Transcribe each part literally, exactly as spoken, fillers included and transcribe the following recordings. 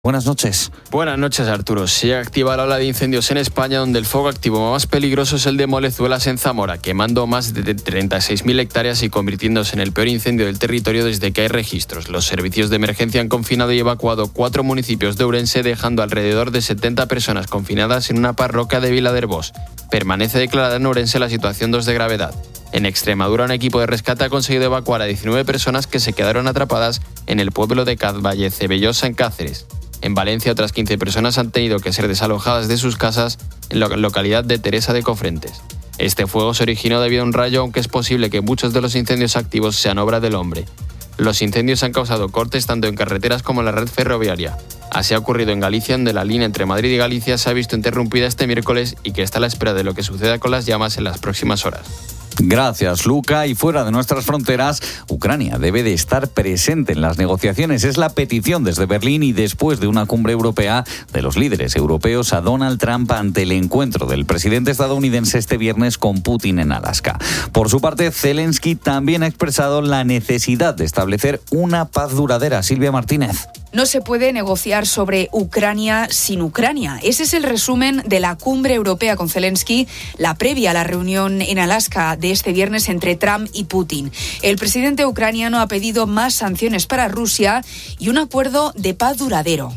Buenas noches. Buenas noches, Arturo. Se activa la ola de incendios en España, donde el fuego activo más peligroso es el de Molezuelas en Zamora, quemando más de treinta y seis mil hectáreas y convirtiéndose en el peor incendio del territorio desde que hay registros. Los servicios de emergencia han confinado y evacuado cuatro municipios de Ourense, dejando alrededor de setenta personas confinadas en una parroquia de Vila del Bos. Permanece declarada en Ourense la situación dos de gravedad. En Extremadura, un equipo de rescate ha conseguido evacuar a diecinueve personas que se quedaron atrapadas en el pueblo de Cazvalle-Cebellosa, en Cáceres. En Valencia, otras quince personas han tenido que ser desalojadas de sus casas en la localidad de Teresa de Cofrentes. Este fuego se originó debido a un rayo, aunque es posible que muchos de los incendios activos sean obra del hombre. Los incendios han causado cortes tanto en carreteras como en la red ferroviaria. Así ha ocurrido en Galicia, donde la línea entre Madrid y Galicia se ha visto interrumpida este miércoles y que está a la espera de lo que suceda con las llamas en las próximas horas. Gracias, Luca. Y fuera de nuestras fronteras, Ucrania debe de estar presente en las negociaciones. Es la petición desde Berlín y después de una cumbre europea de los líderes europeos a Donald Trump ante el encuentro del presidente estadounidense este viernes con Putin en Alaska. Por su parte, Zelensky también ha expresado la necesidad de establecer una paz duradera. Silvia Martínez. No se puede negociar sobre Ucrania sin Ucrania. Ese es el resumen de la cumbre europea con Zelensky, la previa a la reunión en Alaska de este viernes entre Trump y Putin. El presidente ucraniano ha pedido más sanciones para Rusia y un acuerdo de paz duradero.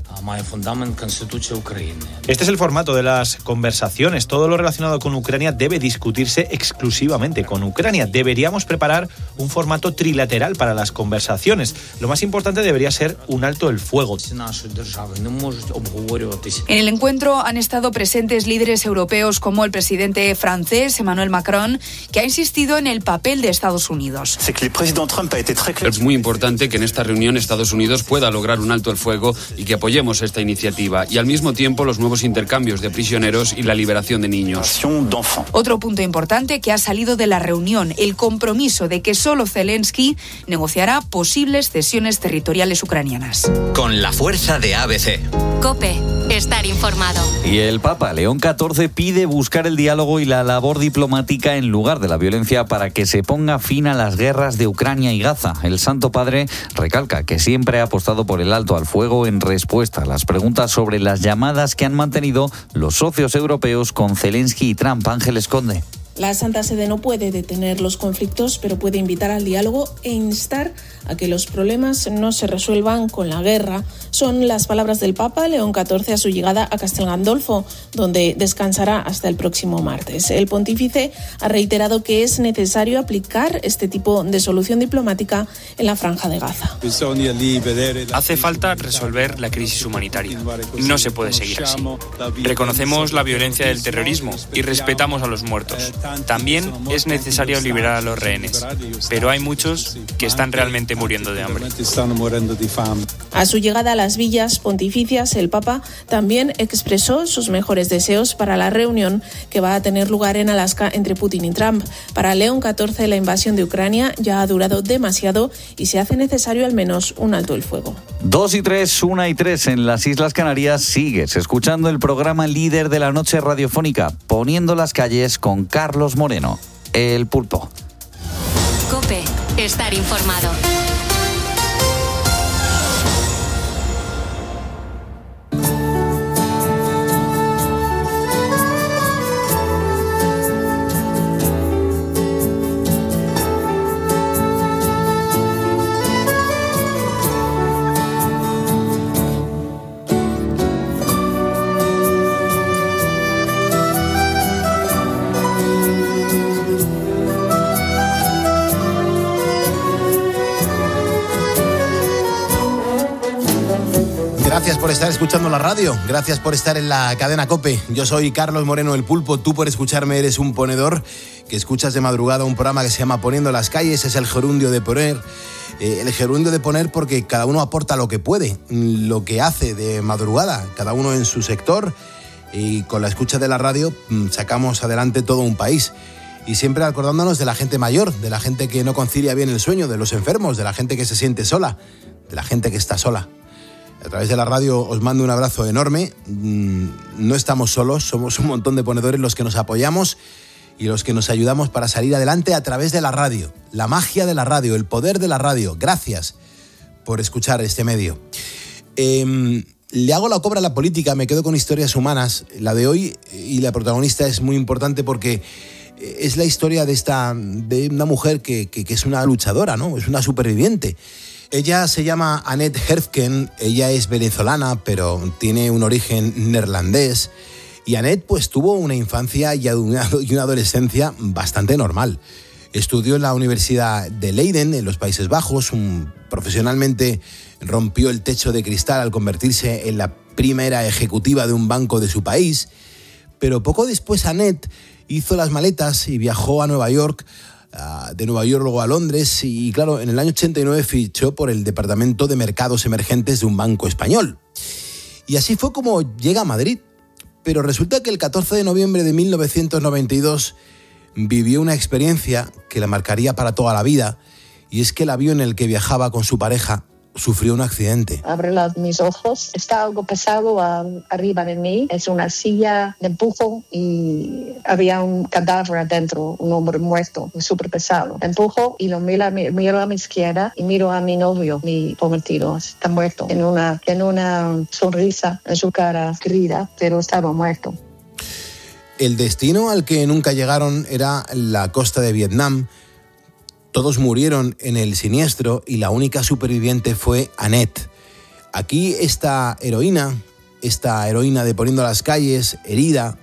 Este es el formato de las conversaciones. Todo lo relacionado con Ucrania debe discutirse exclusivamente con Ucrania. Deberíamos preparar un formato trilateral para las conversaciones. Lo más importante debería ser un alto el fuego. En el encuentro han estado presentes líderes europeos como el presidente francés Emmanuel Macron, que ha insistido en el papel de Estados Unidos. Es muy importante que en esta reunión Estados Unidos pueda lograr un alto el fuego y que apoyemos esta iniciativa y al mismo tiempo los nuevos intercambios de prisioneros y la liberación de niños. Otro punto importante que ha salido de la reunión, el compromiso de que solo Zelensky negociará posibles cesiones territoriales ucranianas. Con la fuerza de A B C. COPE. Estar informado. Y el Papa León catorce pide buscar el diálogo y la labor diplomática en lugar de la violencia para que se ponga fin a las guerras de Ucrania y Gaza. El Santo Padre recalca que siempre ha apostado por el alto al fuego en respuesta a las preguntas sobre las llamadas que han mantenido los socios europeos con Zelensky y Trump. Ángeles Conde. La Santa Sede no puede detener los conflictos, pero puede invitar al diálogo e instar a que los problemas no se resuelvan con la guerra. Son las palabras del Papa León catorce a su llegada a Castel Gandolfo, donde descansará hasta el próximo martes. El pontífice ha reiterado que es necesario aplicar este tipo de solución diplomática en la Franja de Gaza. Hace falta resolver la crisis humanitaria. No se puede seguir así. Reconocemos la violencia del terrorismo y respetamos a los muertos. También es necesario liberar a los rehenes, pero hay muchos que están realmente muriendo de hambre. A su llegada a las villas pontificias, el Papa también expresó sus mejores deseos para la reunión que va a tener lugar en Alaska entre Putin y Trump. Para León catorce, la invasión de Ucrania ya ha durado demasiado y se hace necesario al menos un alto el fuego. Dos y tres, una y tres en las Islas Canarias. Sigues escuchando el programa líder de la noche radiofónica, Poniendo las calles con Carlos Moreno, El Pulpo. COPE. Estar informado. Gracias por estar escuchando la radio, gracias por estar en la cadena COPE. Yo soy Carlos Moreno, El Pulpo. Tú por escucharme eres un ponedor que escuchas de madrugada un programa que se llama Poniendo las calles. Es el gerundio de poner, eh, el gerundio de poner porque cada uno aporta lo que puede, lo que hace de madrugada, cada uno en su sector, y con la escucha de la radio sacamos adelante todo un país. Y siempre acordándonos de la gente mayor, de la gente que no concilia bien el sueño, de los enfermos, de la gente que se siente sola, de la gente que está sola. A través de la radio os mando un abrazo enorme. No estamos solos, somos un montón de ponedores los que nos apoyamos y los que nos ayudamos para salir adelante a través de la radio. La magia de la radio, el poder de la radio. Gracias por escuchar este medio. Eh, Le hago la cobra a la política, me quedo con historias humanas. La de hoy y la protagonista es muy importante porque es la historia de esta de una mujer que, que, que es una luchadora, ¿no? Es una superviviente. Ella se llama Annette Herfken, ella es venezolana, pero tiene un origen neerlandés. Y Annette pues tuvo una infancia y una adolescencia bastante normal. Estudió en la Universidad de Leiden, en los Países Bajos. Un, profesionalmente rompió el techo de cristal al convertirse en la primera ejecutiva de un banco de su país. Pero poco después Annette hizo las maletas y viajó a Nueva York, de Nueva York luego a Londres, y claro, en el año ochenta y nueve fichó por el Departamento de Mercados Emergentes de un banco español. Y así fue como llega a Madrid. Pero resulta que el catorce de noviembre de mil novecientos noventa y dos vivió una experiencia que la marcaría para toda la vida, y es que el avión en el que viajaba con su pareja sufrió un accidente. Abro los, mis ojos, está algo pesado a, arriba de mí, es una silla de empujo y había un cadáver adentro, un hombre muerto, súper pesado. Empujo y lo miro, miro a mi izquierda y miro a mi novio, mi prometido, está muerto, en una, en una sonrisa en su cara querida, pero estaba muerto. El destino al que nunca llegaron era la costa de Vietnam. Todos murieron en el siniestro y la única superviviente fue Annette. Aquí esta heroína, esta heroína de Poniendo las Calles, herida,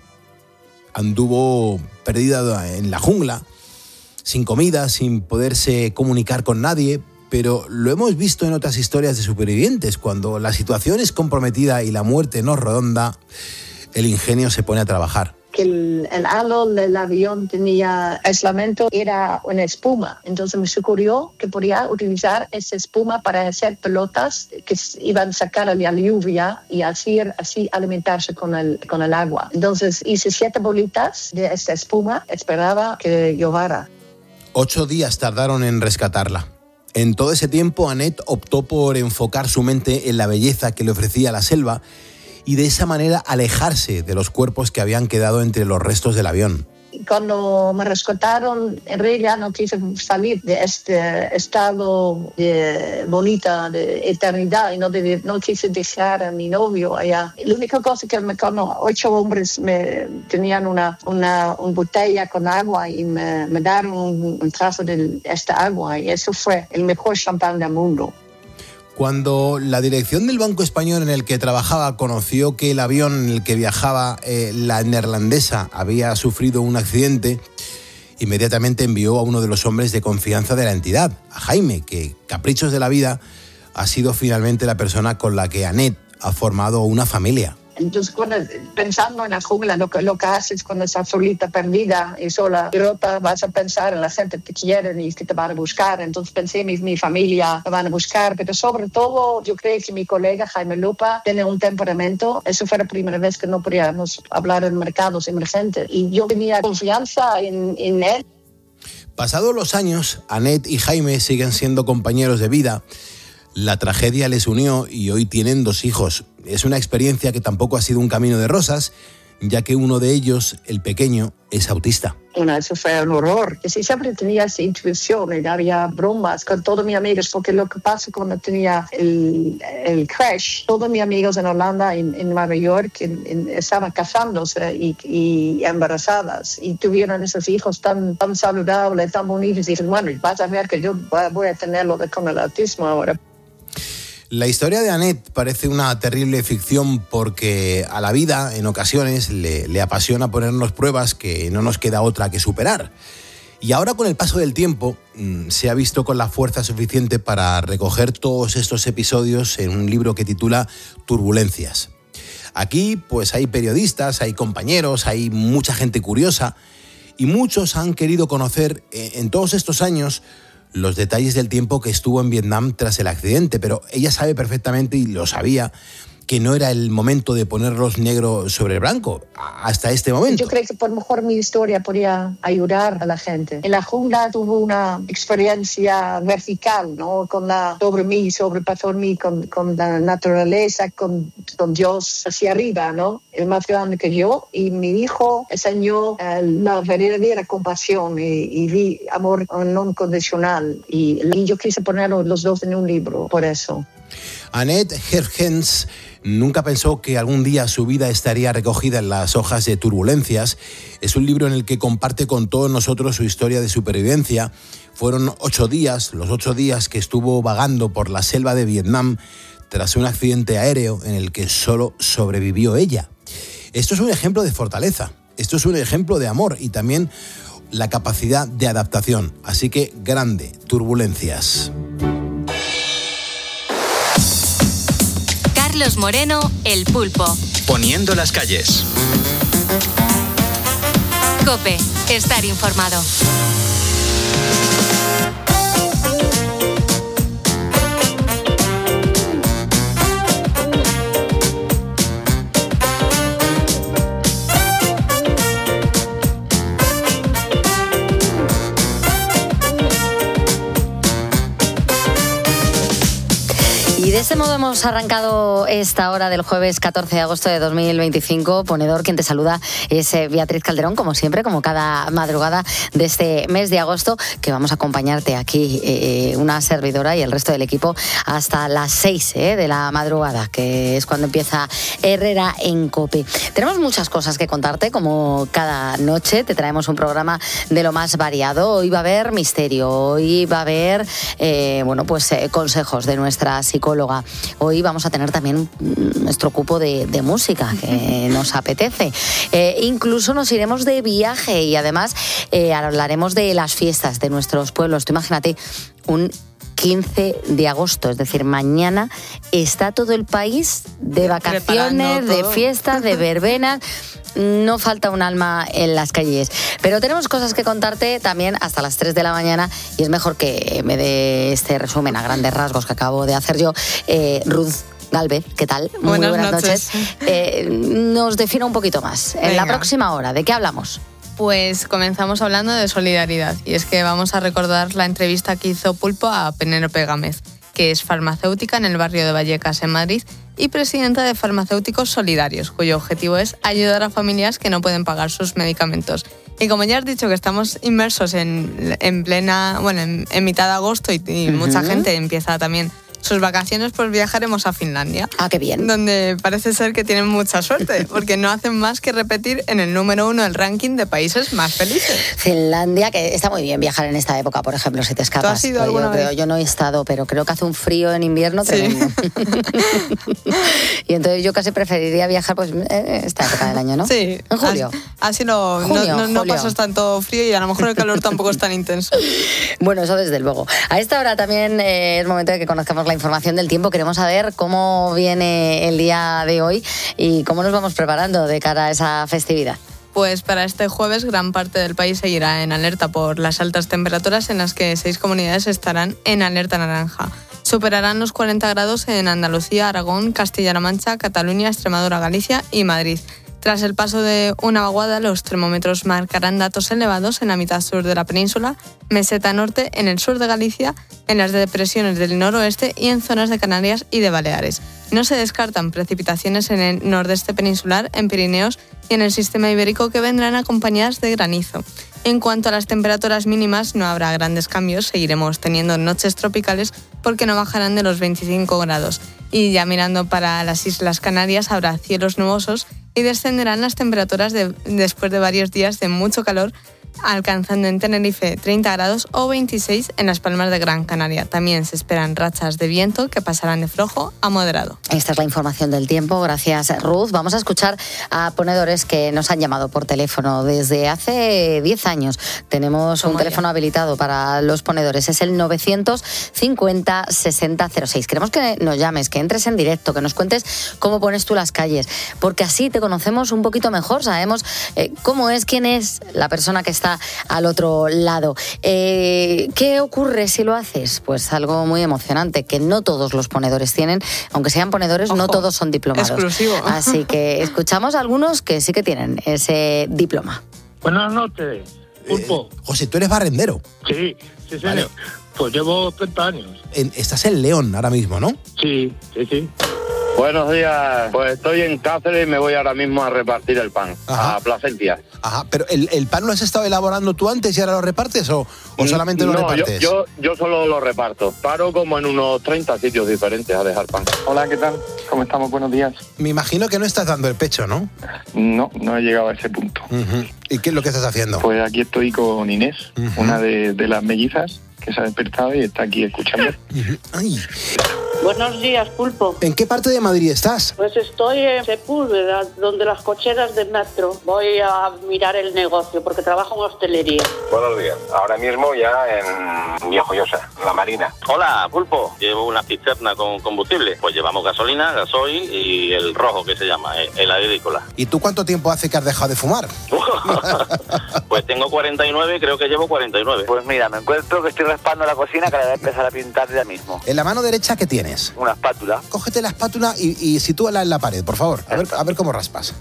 anduvo perdida en la jungla, sin comida, sin poderse comunicar con nadie, pero lo hemos visto en otras historias de supervivientes. Cuando la situación es comprometida y la muerte no redonda, el ingenio se pone a trabajar. Que el, el halo del avión tenía aislamiento, era una espuma. Entonces me ocurrió que podía utilizar esa espuma para hacer pelotas que iban a sacar a la lluvia y así, así alimentarse con el, con el agua. Entonces hice siete bolitas de esta espuma, esperaba que lloviera. Ocho días tardaron en rescatarla. En todo ese tiempo, Annette optó por enfocar su mente en la belleza que le ofrecía la selva y de esa manera alejarse de los cuerpos que habían quedado entre los restos del avión. Cuando me rescataron, en realidad no quise salir de este estado de bonita, de eternidad, y no, de, no quise dejar a mi novio allá. La única cosa que me cuando ocho hombres me tenían una, una, una botella con agua y me, me dieron un, un trazo de esta agua, y eso fue el mejor champán del mundo. Cuando la dirección del Banco Español en el que trabajaba conoció que el avión en el que viajaba eh, la neerlandesa había sufrido un accidente, inmediatamente envió a uno de los hombres de confianza de la entidad, a Jaime, que, caprichos de la vida, ha sido finalmente la persona con la que Annette ha formado una familia. Entonces, cuando, pensando en la jungla, lo que, lo que haces cuando estás solita, perdida y sola, Europa, vas a pensar en la gente que te quieren y que te van a buscar. Entonces pensé en mi, mi familia, me van a buscar, pero sobre todo yo creo que mi colega Jaime Lupa tiene un temperamento. Eso fue la primera vez que no podíamos hablar en mercados emergentes y yo tenía confianza en, en él. Pasados los años, Annette y Jaime siguen siendo compañeros de vida. La tragedia les unió y hoy tienen dos hijos. Es una experiencia que tampoco ha sido un camino de rosas, ya que uno de ellos, el pequeño, es autista. Bueno, eso fue un horror. Yo siempre tenía esa intuición y había bromas con todos mis amigos, porque lo que pasa cuando tenía el, el crash, todos mis amigos en Holanda, en, en Nueva York, en, en, estaban casándose y, y embarazadas y tuvieron esos hijos tan, tan saludables, tan bonitos. Y dije, bueno, vas a ver que yo voy a tenerlo de, con el autismo ahora. La historia de Annette parece una terrible ficción porque a la vida en ocasiones le, le apasiona ponernos pruebas que no nos queda otra que superar. Y ahora con el paso del tiempo mmm, se ha visto con la fuerza suficiente para recoger todos estos episodios en un libro que titula Turbulencias. Aquí pues hay periodistas, hay compañeros, hay mucha gente curiosa y muchos han querido conocer eh, en todos estos años los detalles del tiempo que estuvo en Vietnam tras el accidente, pero ella sabe perfectamente, y lo sabía, que no era el momento de ponerlos negro sobre blanco hasta este momento. Yo creo que por lo mejor mi historia podría ayudar a la gente. En la jungla tuve una experiencia vertical, ¿no? Con la, sobre mí, sobrepasó mí, con, con la naturaleza, con, con Dios hacia arriba, ¿no? El más grande que yo. Y mi hijo enseñó eh, la verdadera compasión y, y vi amor no condicional. Y, y yo quise poner los dos en un libro, por eso. Annette Hergens nunca pensó que algún día su vida estaría recogida en las hojas de Turbulencias. Es un libro en el que comparte con todos nosotros su historia de supervivencia. Fueron ocho días, los ocho días que estuvo vagando por la selva de Vietnam tras un accidente aéreo en el que solo sobrevivió ella. Esto es un ejemplo de fortaleza, esto es un ejemplo de amor y también la capacidad de adaptación. Así que grande, Turbulencias. Carlos Moreno, El Pulpo. Poniendo las calles. COPE, estar informado. Y de ese modo hemos arrancado esta hora del jueves catorce de agosto de dos mil veinticinco. Ponedor, quien te saluda es Beatriz Calderón, como siempre, como cada madrugada de este mes de agosto, que vamos a acompañarte aquí, eh, una servidora y el resto del equipo, hasta las seis eh, de la madrugada, que es cuando empieza Herrera en COPE. Tenemos muchas cosas que contarte, como cada noche. Te traemos un programa de lo más variado. Hoy va a haber misterio, hoy va a haber eh, bueno, pues, eh, consejos de nuestra psicóloga. Hoy vamos a tener también nuestro cupo de, de música que nos apetece. Eh, incluso nos iremos de viaje y además eh, hablaremos de las fiestas de nuestros pueblos. Tú imagínate un quince de agosto, es decir, mañana está todo el país de vacaciones, de fiestas, de verbenas. No falta un alma en las calles. Pero tenemos cosas que contarte también hasta las tres de la mañana y es mejor que me dé este resumen a grandes rasgos que acabo de hacer yo. Eh, Ruth Galvez, ¿qué tal? Muy buenas, buenas noches. noches. Eh, nos defina un poquito más. En Venga. la próxima hora, ¿de qué hablamos? Pues comenzamos hablando de solidaridad y es que vamos a recordar la entrevista que hizo Pulpo a Penélope Gámez, que es farmacéutica en el barrio de Vallecas, en Madrid, y presidenta de Farmacéuticos Solidarios, cuyo objetivo es ayudar a familias que no pueden pagar sus medicamentos. Y como ya has dicho que estamos inmersos en, en plena, bueno, en, en mitad de agosto y, y uh-huh. mucha gente empieza también sus vacaciones, pues viajaremos a Finlandia. Ah, qué bien. Donde parece ser que tienen mucha suerte, porque no hacen más que repetir en el número uno del ranking de países más felices. Finlandia, que está muy bien viajar en esta época, por ejemplo, si te escapas. ¿Tú has ido alguna yo, vez? Creo, yo no he estado, pero creo que hace un frío en invierno tremendo. Sí. Y entonces yo casi preferiría viajar pues esta época del año, ¿no? Sí. En julio. Así, así lo, Junio, no, no, no julio. pasas tanto frío y a lo mejor el calor tampoco es tan intenso. Bueno, eso desde luego. A esta hora también eh, es momento de que conozcamos la información del tiempo. Queremos saber cómo viene el día de hoy y cómo nos vamos preparando de cara a esa festividad. Pues para este jueves gran parte del país seguirá en alerta por las altas temperaturas, en las que seis comunidades estarán en alerta naranja. Superarán los cuarenta grados en Andalucía, Aragón, Castilla-La Mancha, Cataluña, Extremadura, Galicia y Madrid. Tras el paso de una vaguada, los termómetros marcarán datos elevados en la mitad sur de la península, meseta norte, en el sur de Galicia, en las depresiones del noroeste y en zonas de Canarias y de Baleares. No se descartan precipitaciones en el nordeste peninsular, en Pirineos y en el sistema ibérico, que vendrán acompañadas de granizo. En cuanto a las temperaturas mínimas, no habrá grandes cambios, seguiremos teniendo noches tropicales porque no bajarán de los veinticinco grados. Y ya mirando para las Islas Canarias, habrá cielos nubosos y descenderán las temperaturas de, después de varios días de mucho calor, alcanzando en Tenerife treinta grados o veintiséis en las Palmas de Gran Canaria. También se esperan rachas de viento que pasarán de flojo a moderado. Esta es la información del tiempo. Gracias, Ruth. Vamos a escuchar a ponedores que nos han llamado por teléfono desde hace diez años. Tenemos un teléfono ya habilitado para los ponedores. Es el novecientos cincuenta sesenta cero seis. Queremos que nos llames, que entres en directo, que nos cuentes cómo pones tú las calles, porque así te conocemos un poquito mejor. Sabemos eh, cómo es, quién es la persona que está al otro lado. Eh, ¿Qué ocurre si lo haces? Pues algo muy emocionante, que no todos los ponedores tienen, aunque sean ponedores, Ojo, no todos son diplomados. Exclusivo. Así que escuchamos a algunos que sí que tienen ese diploma. Buenas noches, Pulpo. Eh, José, ¿tú eres barrendero? Sí, sí, sí. Vale. Pues llevo treinta años. En, estás en León ahora mismo, ¿no? Sí, sí, sí. Buenos días, pues estoy en Cáceres y me voy ahora mismo a repartir el pan. Ajá. A Plasencia. Ajá, pero ¿el, el pan lo has estado elaborando tú antes y ahora lo repartes o, o solamente lo no, repartes? Yo, yo, yo solo lo reparto. Paro como en unos treinta sitios diferentes a dejar pan. Hola, ¿qué tal? ¿Cómo estamos? Buenos días. Me imagino que no estás dando el pecho, ¿no? No, no he llegado a ese punto. Uh-huh. ¿Y qué es lo que estás haciendo? Pues aquí estoy con Inés, uh-huh. una de, de las mellizas que se ha despertado y está aquí escuchando. Uh-huh. Ay. Buenos días, Pulpo. ¿En qué parte de Madrid estás? Pues estoy en Sepúlveda, donde las cocheras de metro. Voy a mirar el negocio porque trabajo en hostelería. Buenos días. Ahora mismo ya en Viejoyosa, La Marina. Hola, Pulpo. Llevo una cisterna con combustible. Pues llevamos gasolina, gasoil y el rojo que se llama, el agrícola. ¿Y tú cuánto tiempo hace que has dejado de fumar? Pues tengo cuarenta y nueve, creo que llevo cuarenta y nueve. Pues mira, me encuentro que estoy raspando la cocina que la voy a empezar a pintar ya mismo. ¿En la mano derecha qué tienes? Una espátula. Cógete la espátula y, y sitúala en la pared, por favor. A ver, a ver cómo raspas.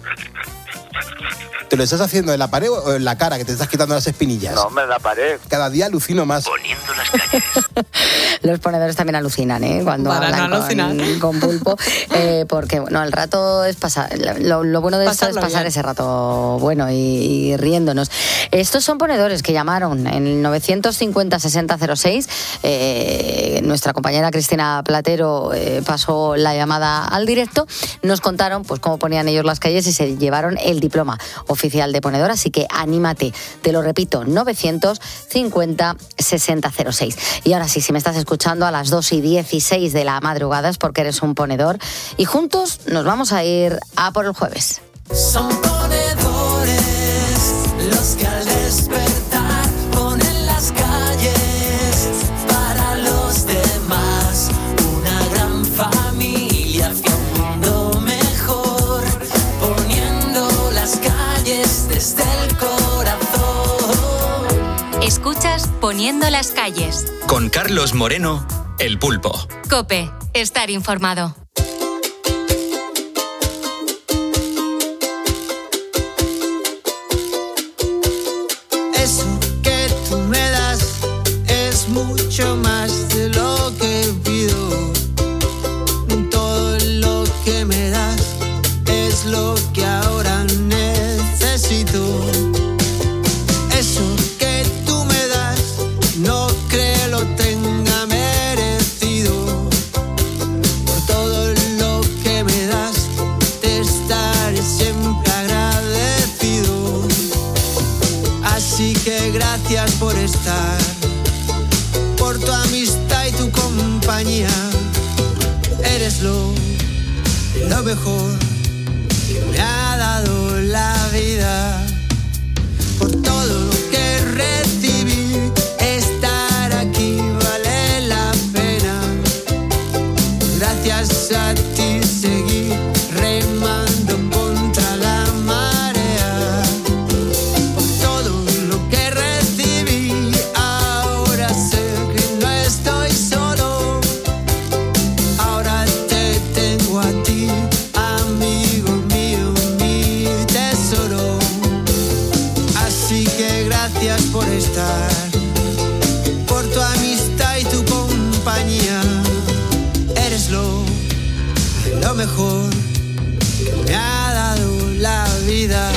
¿Te lo estás haciendo en la pared o en la cara, que te estás quitando las espinillas? No, hombre, en la pared. Cada día alucino más. Poniendo las calles. Los ponedores también alucinan, ¿eh? Cuando Para hablan no con, con Pulpo. Eh, porque, bueno, el rato es pasar... Lo, lo bueno de esto es pasar bien. Ese rato bueno y, y riéndonos. Estos son ponedores que llamaron en el novecientos cincuenta sesenta cero seis. Eh, nuestra compañera Cristina Platero eh, pasó la llamada al directo. Nos contaron pues cómo ponían ellos las calles y se llevaron el diploma oficial de ponedor, así que anímate, te lo repito, novecientos cincuenta sesenta cero seis. Y ahora sí, si me estás escuchando a las dos y dieciséis de la madrugada es porque eres un ponedor y juntos nos vamos a ir a por el jueves. Son ponedores los que al despertar ponen las calles para los demás, una gran familia hacia un mundo mejor, poniendo las calles desde el corazón. Escuchas Poniendo las calles. Con Carlos Moreno, El Pulpo. COPE, estar informado. Eso que tú me das es mucho más de lo que pido. Todo lo que me das es lo que ahora necesito. Eso que tú me das no creo lo tenga merecido. Por todo lo que me das te estaré siempre agradecido. Así que gracias por estar, por tu amistad y tu compañía. Eres lo, lo mejor que me ha dado la vida. Por todo lo que recibí, estar aquí vale la pena. Gracias a ti seguí remando contra la marea. Por todo lo que recibí, ahora sé que no estoy solo. Ahora te tengo a ti, amigo mío, mi tesoro. Así que gracias por estar, por tu amistad y tu compañía. Eres lo, lo mejor que me ha dado la vida.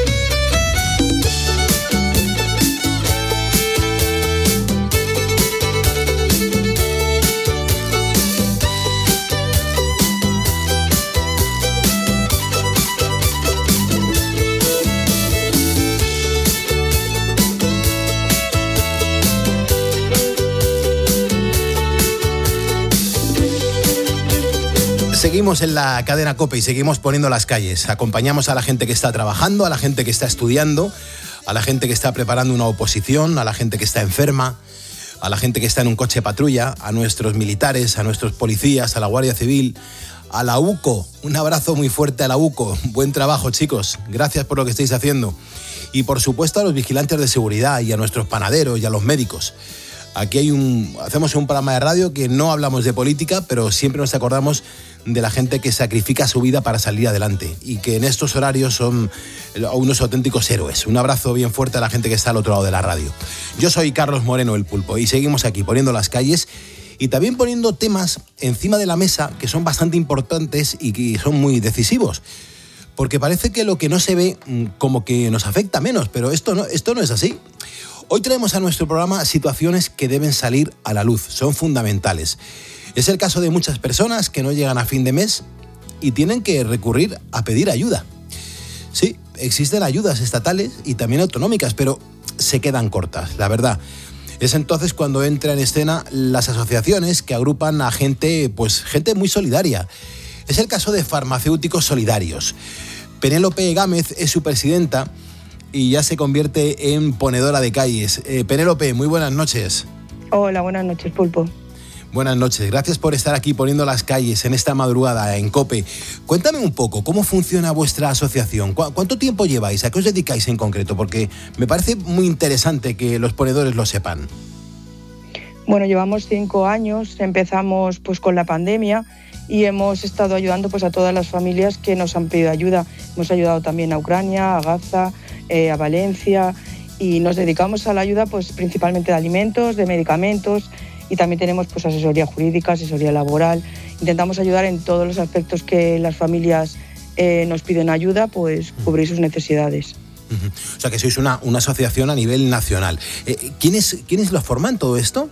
Seguimos en la cadena COPE y seguimos poniendo las calles. Acompañamos a la gente que está trabajando, a la gente que está estudiando, a la gente que está preparando una oposición, a la gente que está enferma, a la gente que está en un coche patrulla, a nuestros militares, a nuestros policías, a la Guardia Civil, a la UCO. Un abrazo muy fuerte a la UCO. Buen trabajo, chicos. Gracias por lo que estáis haciendo. Y por supuesto a los vigilantes de seguridad y a nuestros panaderos y a los médicos. Aquí hay un, hacemos un programa de radio que no hablamos de política, pero siempre nos acordamos de la gente que sacrifica su vida para salir adelante y que en estos horarios son unos auténticos héroes. Un abrazo bien fuerte a la gente que está al otro lado de la radio. Yo soy Carlos Moreno, El Pulpo, y seguimos aquí poniendo las calles y también poniendo temas encima de la mesa que son bastante importantes y que son muy decisivos. Porque parece que lo que no se ve como que nos afecta menos, pero esto no, esto no es así. Hoy traemos a nuestro programa situaciones que deben salir a la luz, son fundamentales. Es el caso de muchas personas que no llegan a fin de mes y tienen que recurrir a pedir ayuda. Sí, existen ayudas estatales y también autonómicas, pero se quedan cortas, la verdad. Es entonces cuando entran en escena las asociaciones que agrupan a gente, pues gente muy solidaria. Es el caso de Farmacéuticos Solidarios. Penélope Gámez es su presidenta y ya se convierte en ponedora de calles. Eh, Penélope, muy buenas noches. Hola, buenas noches, Pulpo. Buenas noches, gracias por estar aquí poniendo las calles en esta madrugada en COPE. Cuéntame un poco, ¿cómo funciona vuestra asociación? ¿Cu- ¿Cuánto tiempo lleváis? ¿A qué os dedicáis en concreto? Porque me parece muy interesante que los ponedores lo sepan. Bueno, llevamos cinco años, empezamos pues con la pandemia y hemos estado ayudando pues a todas las familias que nos han pedido ayuda. Hemos ayudado también a Ucrania, a Gaza, eh, a Valencia, y nos dedicamos a la ayuda pues principalmente de alimentos, de medicamentos, y también tenemos pues asesoría jurídica, asesoría laboral. Intentamos ayudar en todos los aspectos que las familias eh, nos piden ayuda, pues cubrir sus necesidades. Uh-huh. O sea que sois una, una asociación a nivel nacional. Eh, ¿quiénes, ¿Quiénes lo forman todo esto?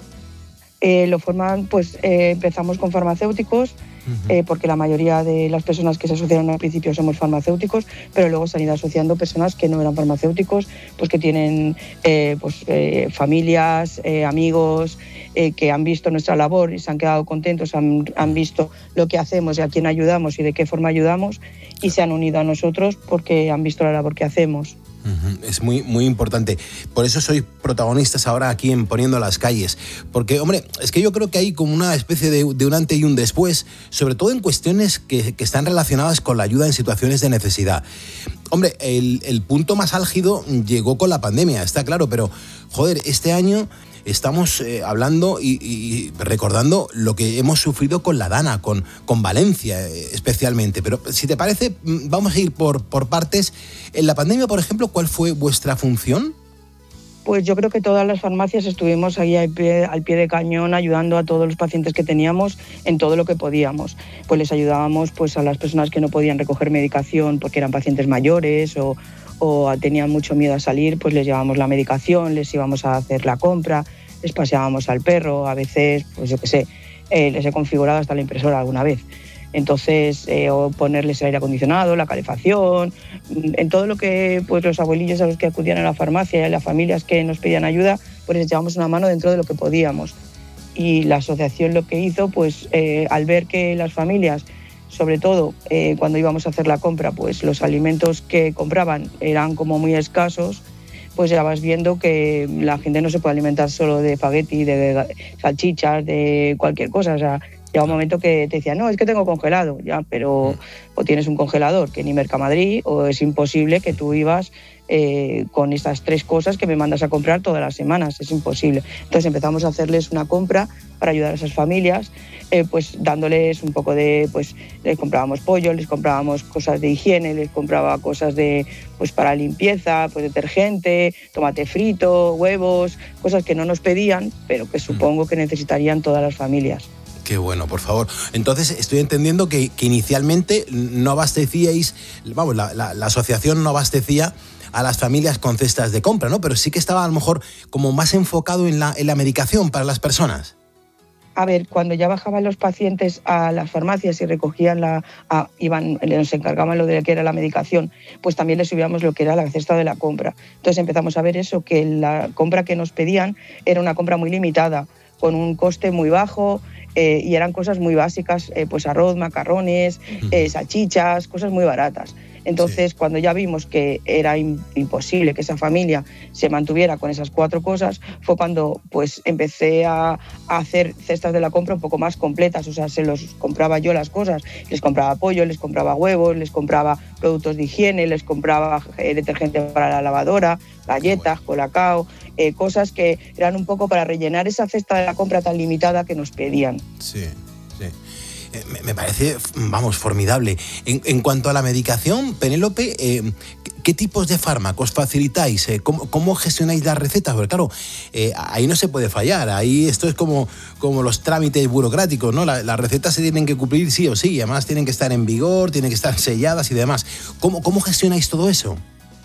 Eh, lo forman, pues eh, empezamos con farmacéuticos, uh-huh. eh, porque la mayoría de las personas que se asociaron al principio somos farmacéuticos, pero luego se han ido asociando personas que no eran farmacéuticos, pues que tienen eh, pues, eh, familias, eh, amigos, eh, que han visto nuestra labor y se han quedado contentos, han, han visto lo que hacemos y a quién ayudamos y de qué forma ayudamos, y se han unido a nosotros porque han visto la labor que hacemos. Es muy, muy importante. Por eso sois protagonistas ahora aquí en Poniendo las Calles. Porque, hombre, es que yo creo que hay como una especie de, de un antes y un después, sobre todo en cuestiones que, que están relacionadas con la ayuda en situaciones de necesidad. Hombre, el, el punto más álgido llegó con la pandemia, está claro, pero, joder, este año estamos eh, hablando y, y recordando lo que hemos sufrido con la Dana, con, con Valencia eh, especialmente. Pero si te parece, vamos a ir por, por partes. En la pandemia, por ejemplo, ¿cuál fue vuestra función? Pues yo creo que todas las farmacias estuvimos ahí al pie, al pie de cañón ayudando a todos los pacientes que teníamos en todo lo que podíamos. Pues les ayudábamos pues, a las personas que no podían recoger medicación porque eran pacientes mayores o, o tenían mucho miedo a salir, pues les llevábamos la medicación, les íbamos a hacer la compra, les paseábamos al perro, a veces, pues yo qué sé, eh, les he configurado hasta la impresora alguna vez. Entonces, eh, o ponerles el aire acondicionado, la calefacción, en todo lo que pues los abuelillos a los que acudían a la farmacia y las familias que nos pedían ayuda, pues les llevamos una mano dentro de lo que podíamos. Y la asociación lo que hizo, pues eh, al ver que las familias, sobre todo eh, cuando íbamos a hacer la compra, pues los alimentos que compraban eran como muy escasos, pues ya vas viendo que la gente no se puede alimentar solo de espagueti, de salchichas, de cualquier cosa, o sea, llega un momento que te decían, no, es que tengo congelado, ya, pero o tienes un congelador que ni Mercamadrid, o es imposible que tú ibas eh, con estas tres cosas que me mandas a comprar todas las semanas, es imposible. Entonces empezamos a hacerles una compra para ayudar a esas familias, eh, pues dándoles un poco de, pues les comprábamos pollo, les comprábamos cosas de higiene, les compraba cosas de, pues para limpieza, pues detergente, tomate frito, huevos, cosas que no nos pedían, pero que supongo que necesitarían todas las familias. Qué bueno, por favor. Entonces, estoy entendiendo que, que inicialmente no abastecíais, vamos, la, la, la asociación no abastecía a las familias con cestas de compra, ¿no? Pero sí que estaba a lo mejor como más enfocado en la, en la medicación para las personas. A ver, cuando ya bajaban los pacientes a las farmacias y recogían la, a, iban, nos encargaban lo de que era la medicación, pues también les subíamos lo que era la cesta de la compra. Entonces empezamos a ver eso, que la compra que nos pedían era una compra muy limitada, con un coste muy bajo, eh, y eran cosas muy básicas, eh, pues arroz, macarrones, eh, salchichas, cosas muy baratas. Entonces, sí. Cuando ya vimos que era in, imposible que esa familia se mantuviera con esas cuatro cosas, fue cuando pues empecé a, a hacer cestas de la compra un poco más completas. O sea, se los compraba yo las cosas. Les compraba pollo, les compraba huevos, les compraba productos de higiene, les compraba eh, detergente para la lavadora, galletas, colacao, eh, cosas que eran un poco para rellenar esa cesta de la compra tan limitada que nos pedían. Sí, sí. eh, me, me parece, vamos, formidable. En, en cuanto a la medicación, Penélope, eh, ¿qué tipos de fármacos facilitáis? Eh, ¿cómo, ¿Cómo gestionáis las recetas? Porque claro, eh, ahí no se puede fallar. Ahí esto es como, como los trámites burocráticos, ¿no? La, las recetas se tienen que cumplir sí o sí. Y además tienen que estar en vigor, tienen que estar selladas y demás. ¿Cómo, cómo gestionáis todo eso?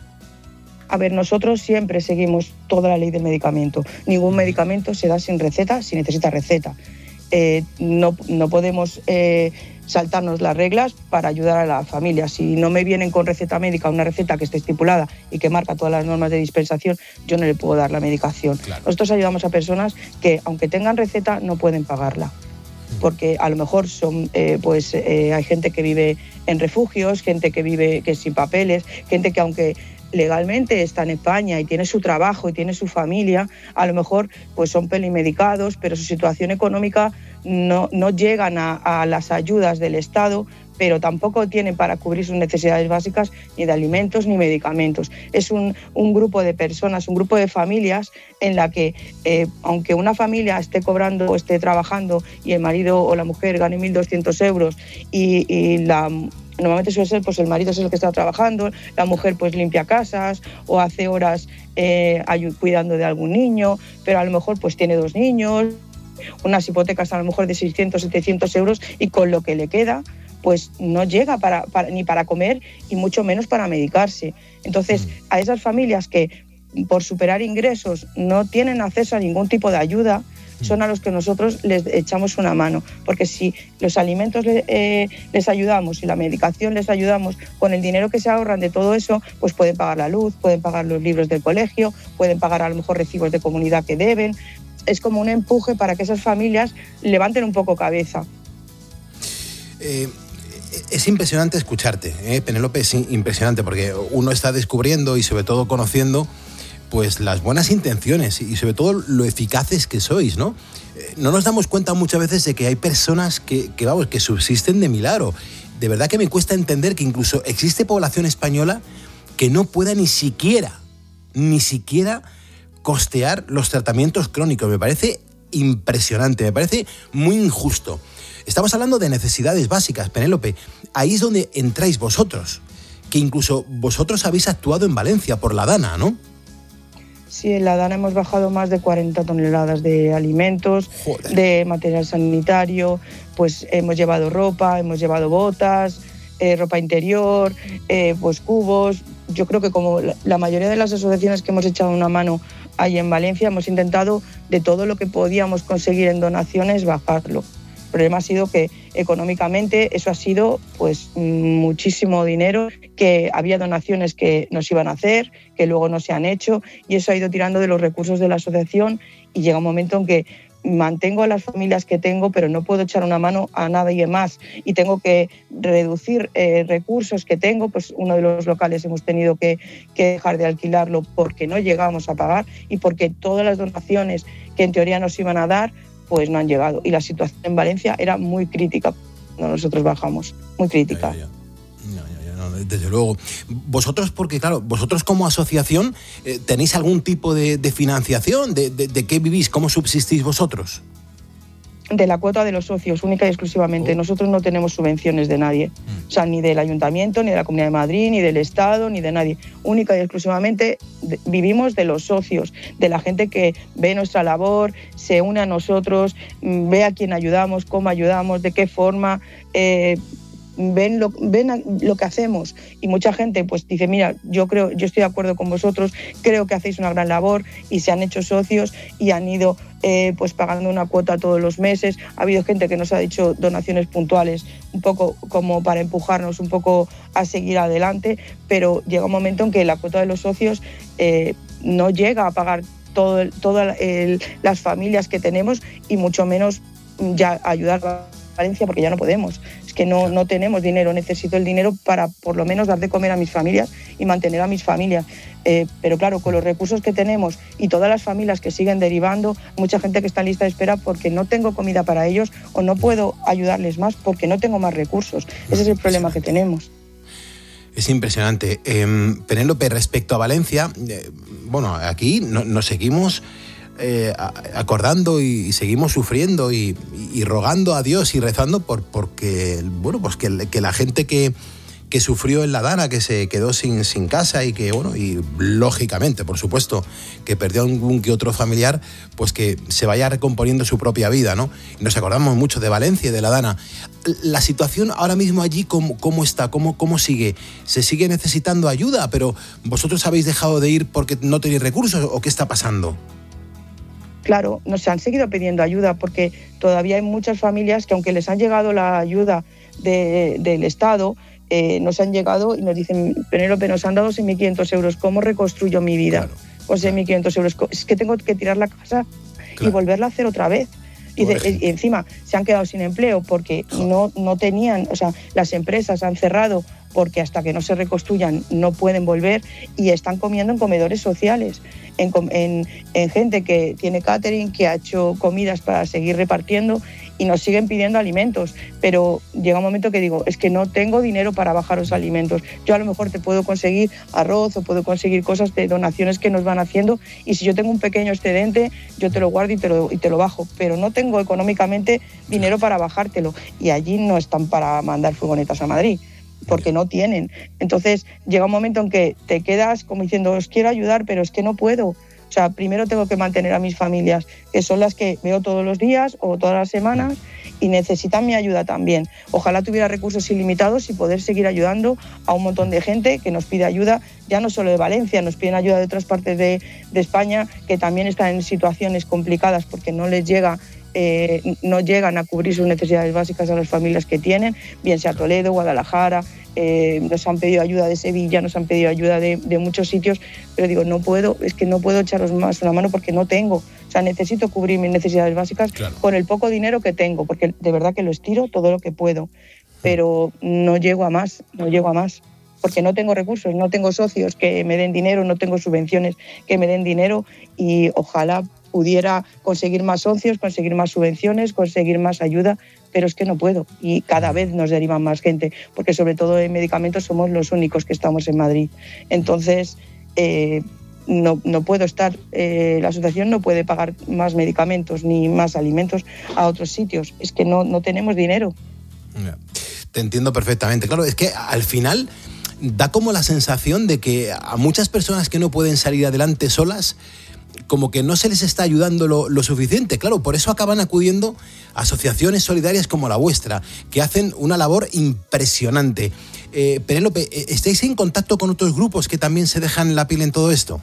A ver, nosotros siempre seguimos toda la ley del medicamento. Ningún medicamento se da sin receta si necesita receta. Eh, no, no podemos eh, saltarnos las reglas para ayudar a la familia. Si no me vienen con receta médica, una receta que esté estipulada y que marca todas las normas de dispensación, yo no le puedo dar la medicación. Claro. Nosotros ayudamos a personas que, aunque tengan receta, no pueden pagarla. Porque a lo mejor son, eh, pues, eh, hay gente que vive en refugios, gente que vive que sin papeles, gente que aunque legalmente está en España y tiene su trabajo y tiene su familia, a lo mejor pues son pelimedicados, pero su situación económica no, no llegan a, a las ayudas del Estado, pero tampoco tienen para cubrir sus necesidades básicas ni de alimentos ni medicamentos. Es un, un grupo de personas, un grupo de familias en la que, eh, aunque una familia esté cobrando o esté trabajando y el marido o la mujer gane mil doscientos euros y, y la... Normalmente suele ser, pues el marido es el que está trabajando, la mujer pues limpia casas o hace horas eh, cuidando de algún niño, pero a lo mejor pues tiene dos niños, unas hipotecas a lo mejor de seiscientos, setecientos euros y con lo que le queda pues no llega para, para, ni para comer y mucho menos para medicarse. Entonces, a esas familias que por superar ingresos no tienen acceso a ningún tipo de ayuda, son a los que nosotros les echamos una mano, porque si los alimentos eh, les ayudamos y la medicación les ayudamos, con el dinero que se ahorran de todo eso, pues pueden pagar la luz, pueden pagar los libros del colegio, pueden pagar a lo mejor recibos de comunidad que deben. Es como un empuje para que esas familias levanten un poco cabeza. Eh... Es impresionante escucharte, ¿eh, Penélope? Es impresionante porque uno está descubriendo y sobre todo conociendo pues las buenas intenciones y sobre todo lo eficaces que sois, ¿no? Eh, no nos damos cuenta muchas veces de que hay personas que, que, vamos, que subsisten de milagro. De verdad que me cuesta entender que incluso existe población española que no pueda ni siquiera, ni siquiera costear los tratamientos crónicos. Me parece impresionante, me parece muy injusto. Estamos hablando de necesidades básicas, Penélope. Ahí es donde entráis vosotros, que incluso vosotros habéis actuado en Valencia por la Dana, ¿no? Sí, en la Dana hemos bajado más de cuarenta toneladas de alimentos, Joder. de material sanitario, pues hemos llevado ropa, hemos llevado botas, eh, ropa interior, eh, pues cubos. Yo creo que como la mayoría de las asociaciones que hemos echado una mano ahí en Valencia, hemos intentado de todo lo que podíamos conseguir en donaciones bajarlo. El problema ha sido que económicamente eso ha sido pues muchísimo dinero, que había donaciones que nos iban a hacer, que luego no se han hecho, y eso ha ido tirando de los recursos de la asociación y llega un momento en que mantengo a las familias que tengo, pero no puedo echar una mano a nadie más y tengo que reducir eh, recursos que tengo. Pues uno de los locales hemos tenido que, que dejar de alquilarlo porque no llegamos a pagar y porque todas las donaciones que en teoría nos iban a dar pues no han llegado. Y la situación en Valencia era muy crítica cuando nosotros bajamos, muy crítica. Ya, ya, ya. No, no, no, desde luego. Vosotros, porque claro, vosotros como asociación, eh, ¿tenéis algún tipo de, de financiación? ¿De, de, ¿De qué vivís? ¿Cómo subsistís vosotros? De la cuota de los socios, única y exclusivamente. Oh. Nosotros no tenemos subvenciones de nadie. Mm. O sea, ni del Ayuntamiento, ni de la Comunidad de Madrid, ni del Estado, ni de nadie. Única y exclusivamente de, vivimos de los socios, de la gente que ve nuestra labor, se une a nosotros, ve a quién ayudamos, cómo ayudamos, de qué forma... Eh, ven lo, ven lo que hacemos y mucha gente pues dice, mira, yo creo, yo estoy de acuerdo con vosotros, creo que hacéis una gran labor, y se han hecho socios y han ido eh, pues pagando una cuota todos los meses. Ha habido gente que nos ha dicho donaciones puntuales un poco como para empujarnos un poco a seguir adelante, pero llega un momento en que la cuota de los socios eh, no llega a pagar todo, todas las familias que tenemos y mucho menos ya ayudar a Valencia, porque ya no podemos. Es que no, no tenemos dinero, necesito el dinero para por lo menos dar de comer a mis familias y mantener a mis familias. Eh, pero claro, con los recursos que tenemos y todas las familias que siguen derivando, mucha gente que está en lista de espera porque no tengo comida para ellos o no puedo ayudarles más porque no tengo más recursos. Ese es el problema que tenemos. Es impresionante. Eh, Penélope, respecto a Valencia, eh, bueno, aquí no, nos seguimos eh, acordando y, y seguimos sufriendo y, y, y rogando a Dios y rezando por porque, bueno, pues que, que la gente que, que sufrió en la Dana, que se quedó sin, sin casa y que, bueno, y lógicamente, por supuesto, que perdió algún que otro familiar, pues que se vaya recomponiendo su propia vida, ¿no? Y nos acordamos mucho de Valencia y de la Dana. La situación ahora mismo allí, ¿cómo, cómo está? ¿Cómo, ¿Cómo sigue? ¿Se sigue necesitando ayuda? ¿Pero vosotros habéis dejado de ir porque no tenéis recursos o qué está pasando? Claro, nos han seguido pidiendo ayuda porque todavía hay muchas familias que, aunque les han llegado la ayuda de, del Estado, eh, nos han llegado y nos dicen: Penélope, nos han dado seis mil quinientos euros, ¿cómo reconstruyo mi vida? Claro, con seis mil quinientos euros, es que tengo que tirar la casa, claro, y volverla a hacer otra vez. Y, de, y encima se han quedado sin empleo porque no, no tenían, o sea, las empresas han cerrado porque hasta que no se reconstruyan no pueden volver, y están comiendo en comedores sociales, en, en, en gente que tiene catering, que ha hecho comidas para seguir repartiendo, y nos siguen pidiendo alimentos. Pero llega un momento que digo, es que no tengo dinero para bajar los alimentos. Yo a lo mejor te puedo conseguir arroz o puedo conseguir cosas de donaciones que nos van haciendo, y si yo tengo un pequeño excedente, yo te lo guardo y te lo, y te lo bajo, pero no tengo económicamente dinero para bajártelo, y allí no están para mandar furgonetas a Madrid, porque no tienen. Entonces llega un momento en que te quedas como diciendo, os quiero ayudar, pero es que no puedo. O sea, primero tengo que mantener a mis familias, que son las que veo todos los días o todas las semanas, y necesitan mi ayuda también. Ojalá tuviera recursos ilimitados y poder seguir ayudando a un montón de gente que nos pide ayuda, ya no solo de Valencia, nos piden ayuda de otras partes de, de España, que también están en situaciones complicadas porque no les llega Eh, no llegan a cubrir sus necesidades básicas a las familias que tienen, bien sea Toledo, Guadalajara, eh, nos han pedido ayuda de Sevilla, nos han pedido ayuda de, de muchos sitios, pero digo, no puedo, es que no puedo echaros más una mano porque no tengo, o sea, necesito cubrir mis necesidades básicas, claro, con el poco dinero que tengo, porque de verdad que lo estiro todo lo que puedo, pero no llego a más, no llego a más. Porque no tengo recursos, no tengo socios que me den dinero, no tengo subvenciones que me den dinero, y ojalá pudiera conseguir más socios, conseguir más subvenciones, conseguir más ayuda, pero es que no puedo, y cada vez nos derivan más gente, porque sobre todo en medicamentos somos los únicos que estamos en Madrid. Entonces, eh, no, no puedo estar, eh, la asociación no puede pagar más medicamentos ni más alimentos a otros sitios, es que no, no tenemos dinero. Te entiendo perfectamente. Claro, es que al final da como la sensación de que a muchas personas que no pueden salir adelante solas, como que no se les está ayudando lo, lo suficiente. Claro, por eso acaban acudiendo a asociaciones solidarias como la vuestra, que hacen una labor impresionante. Eh, Penélope, ¿estáis en contacto con otros grupos que también se dejan la piel en todo esto?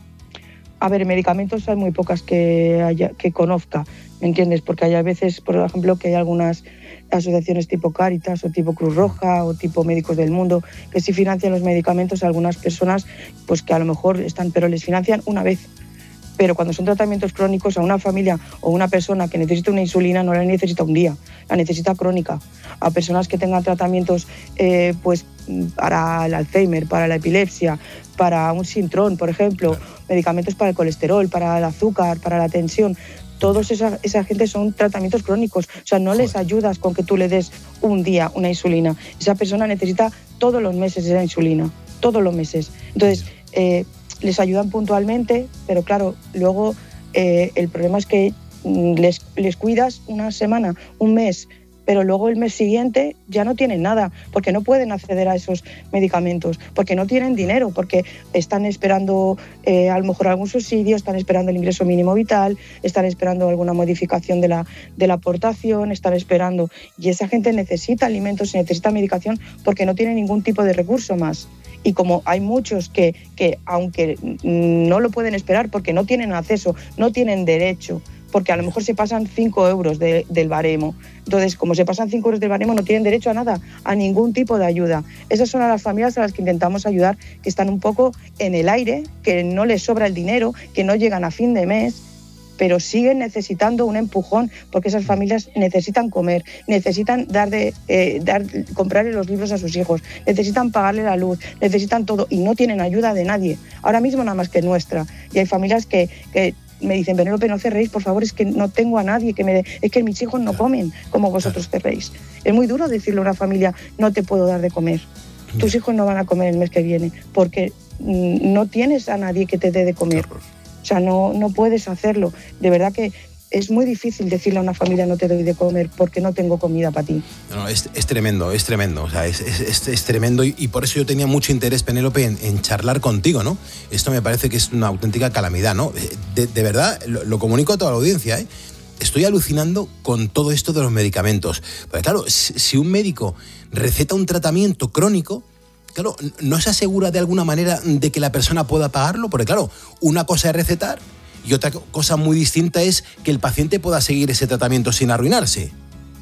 A ver, medicamentos hay muy pocas que, haya, que conozca, ¿me entiendes? Porque hay a veces, por ejemplo, que hay algunas asociaciones tipo Cáritas o tipo Cruz Roja o tipo Médicos del Mundo que sí financian los medicamentos a algunas personas, pues que a lo mejor están, pero les financian una vez. Pero cuando son tratamientos crónicos, a una familia o una persona que necesita una insulina no la necesita un día, la necesita crónica. A personas que tengan tratamientos eh, pues para el Alzheimer, para la epilepsia, para un sintrón, por ejemplo, medicamentos para el colesterol, para el azúcar, para la tensión. Todos esa, esa gente son tratamientos crónicos. O sea, no les ayudas con que tú le des un día una insulina. Esa persona necesita todos los meses esa insulina, todos los meses. Entonces, eh, les ayudan puntualmente, pero claro, luego eh, el problema es que les, les cuidas una semana, un mes, pero luego el mes siguiente ya no tienen nada, porque no pueden acceder a esos medicamentos, porque no tienen dinero, porque están esperando eh, a lo mejor algún subsidio, están esperando el ingreso mínimo vital, están esperando alguna modificación de la, de la aportación, están esperando, y esa gente necesita alimentos, necesita medicación, porque no tiene ningún tipo de recurso más. Y como hay muchos que, que aunque no lo pueden esperar porque no tienen acceso, no tienen derecho, porque a lo mejor se pasan cinco euros de, del baremo. Entonces, como se pasan cinco euros del baremo, no tienen derecho a nada, a ningún tipo de ayuda. Esas son a las familias a las que intentamos ayudar, que están un poco en el aire, que no les sobra el dinero, que no llegan a fin de mes, pero siguen necesitando un empujón, porque esas familias necesitan comer, necesitan dar de, eh, dar, comprarle los libros a sus hijos, necesitan pagarle la luz, necesitan todo, y no tienen ayuda de nadie, ahora mismo nada más que nuestra. Y hay familias que, que me dicen, Penélope, no cerréis, por favor, es que no tengo a nadie que me dé, es que mis hijos no comen como vosotros cerréis. Es muy duro decirle a una familia, no te puedo dar de comer, tus hijos no van a comer el mes que viene, porque no tienes a nadie que te dé de comer. O sea, no, no puedes hacerlo. De verdad que es muy difícil decirle a una familia no te doy de comer porque no tengo comida para ti. No, es, es tremendo, es tremendo, o sea, es, es, es, es tremendo y, y por eso yo tenía mucho interés, Penélope, en, en charlar contigo, ¿no? Esto me parece que es una auténtica calamidad, ¿no? De, de verdad, lo, lo comunico a toda la audiencia, ¿eh? Estoy alucinando con todo esto de los medicamentos. Porque claro, si, si un médico receta un tratamiento crónico, claro, no se asegura de alguna manera de que la persona pueda pagarlo, porque claro, una cosa es recetar y otra cosa muy distinta es que el paciente pueda seguir ese tratamiento sin arruinarse.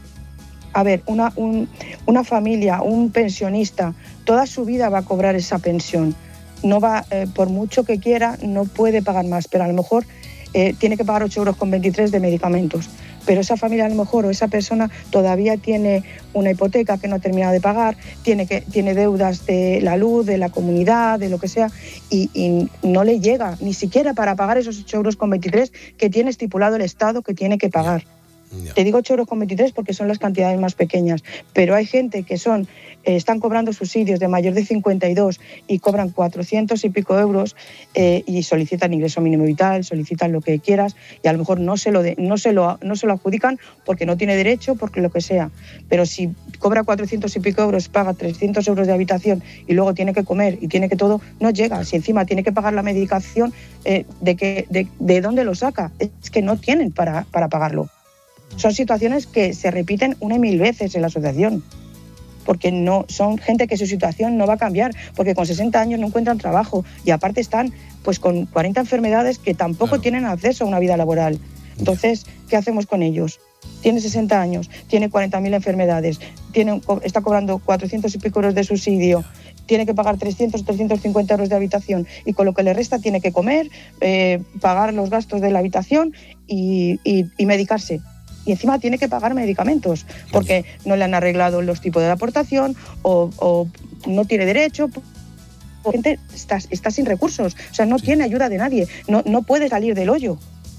A ver, una, un, una familia, un pensionista, toda su vida va a cobrar esa pensión. No va, eh, por mucho que quiera, no puede pagar más, pero a lo mejor eh, tiene que pagar ocho euros con veintitrés de medicamentos. Pero esa familia a lo mejor o esa persona todavía tiene una hipoteca que no ha terminado de pagar, tiene, que, tiene deudas de la luz, de la comunidad, de lo que sea, y, y no le llega ni siquiera para pagar esos ocho euros con veintitrés que tiene estipulado el Estado que tiene que pagar. No. Te digo ocho euros con veintitrés porque son las cantidades más pequeñas, pero hay gente que son eh, están cobrando subsidios de mayor de cincuenta y dos y cobran cuatrocientos y pico euros eh, y solicitan ingreso mínimo vital, solicitan lo que quieras y a lo mejor no se lo de, no se lo no se lo adjudican porque no tiene derecho, porque lo que sea, pero si cobra cuatrocientos y pico euros, paga trescientos euros de habitación y luego tiene que comer y tiene que todo, no llega. Si encima tiene que pagar la medicación, eh, ¿de, que, de, ¿de dónde lo saca? Es que no tienen para, para pagarlo. Son situaciones que se repiten una y mil veces en la asociación, porque no son gente que su situación no va a cambiar, porque con sesenta años no encuentran trabajo y aparte están pues con cuarenta enfermedades que tampoco claro. tienen acceso a una vida laboral. Entonces, ¿qué hacemos con ellos? Tiene sesenta años, tiene cuarenta mil enfermedades, tiene, está cobrando cuatrocientos y pico euros de subsidio, tiene que pagar trescientos, trescientos cincuenta euros de habitación y con lo que le resta tiene que comer, eh, pagar los gastos de la habitación y, y, y medicarse. Y encima tiene que pagar medicamentos porque no le han arreglado los tipos de la aportación o, o no tiene derecho. La gente está, está sin recursos, o sea, no sí. tiene ayuda de nadie, no, no puede salir del hoyo.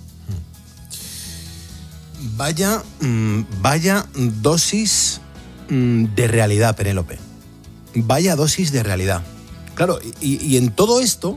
Vaya, vaya dosis de realidad, Penélope. Vaya dosis de realidad. Claro, y, y en todo esto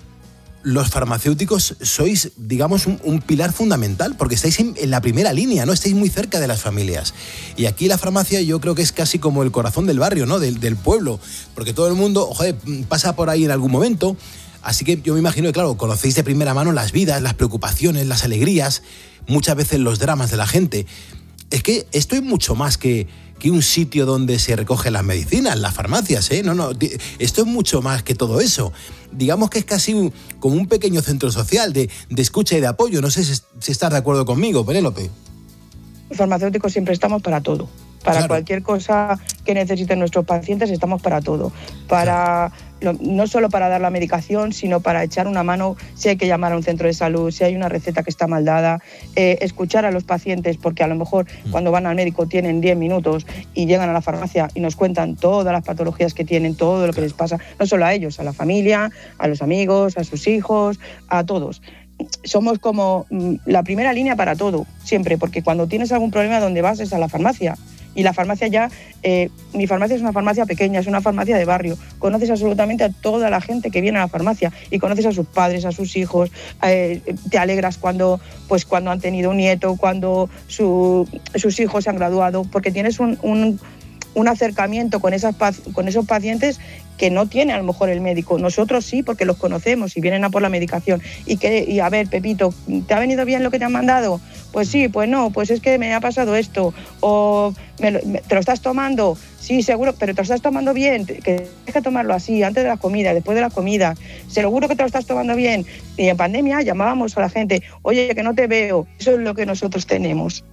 los farmacéuticos sois, digamos, un, un pilar fundamental, porque estáis en, en la primera línea, ¿no? Estáis muy cerca de las familias. Y aquí la farmacia yo creo que es casi como el corazón del barrio, ¿no? Del, del pueblo, porque todo el mundo, joder, pasa por ahí en algún momento. Así que yo me imagino que, claro, conocéis de primera mano las vidas, las preocupaciones, las alegrías, muchas veces los dramas de la gente. Es que esto es mucho más que, que un sitio donde se recogen las medicinas, las farmacias, ¿eh? No, no, esto es mucho más que todo eso. Digamos que es casi un, como un pequeño centro social de, de escucha y de apoyo. No sé si, si estás de acuerdo conmigo, Penélope. Los farmacéuticos siempre estamos para todo. Para claro. cualquier cosa que necesiten nuestros pacientes estamos para todo. Para claro. lo, no solo para dar la medicación, sino para echar una mano si hay que llamar a un centro de salud, si hay una receta que está mal dada, eh, escuchar a los pacientes, porque a lo mejor mm. cuando van al médico tienen diez minutos y llegan a la farmacia y nos cuentan todas las patologías que tienen, todo lo que claro. les pasa, no solo a ellos, a la familia, a los amigos, a sus hijos, a todos. Somos como la primera línea para todo, siempre, porque cuando tienes algún problema, donde vas es a la farmacia. Y la farmacia ya, eh, mi farmacia es una farmacia pequeña, es una farmacia de barrio. Conoces absolutamente a toda la gente que viene a la farmacia y conoces a sus padres, a sus hijos. Eh, te alegras cuando, pues, cuando han tenido un nieto, cuando su, sus hijos se han graduado, porque tienes un, un, un acercamiento con, esas, con esos pacientes que no tiene a lo mejor el médico. Nosotros sí, porque los conocemos y vienen a por la medicación. Y, que, y a ver, Pepito, ¿te ha venido bien lo que te han mandado? Pues sí, pues no, pues es que me ha pasado esto. O me lo, me, ¿te lo estás tomando? Sí, seguro, pero te lo estás tomando bien. Que tienes que tomarlo así, antes de la comida, después de la comida. Seguro que te lo estás tomando bien. Y en pandemia llamábamos a la gente, oye, que no te veo. Eso es lo que nosotros tenemos.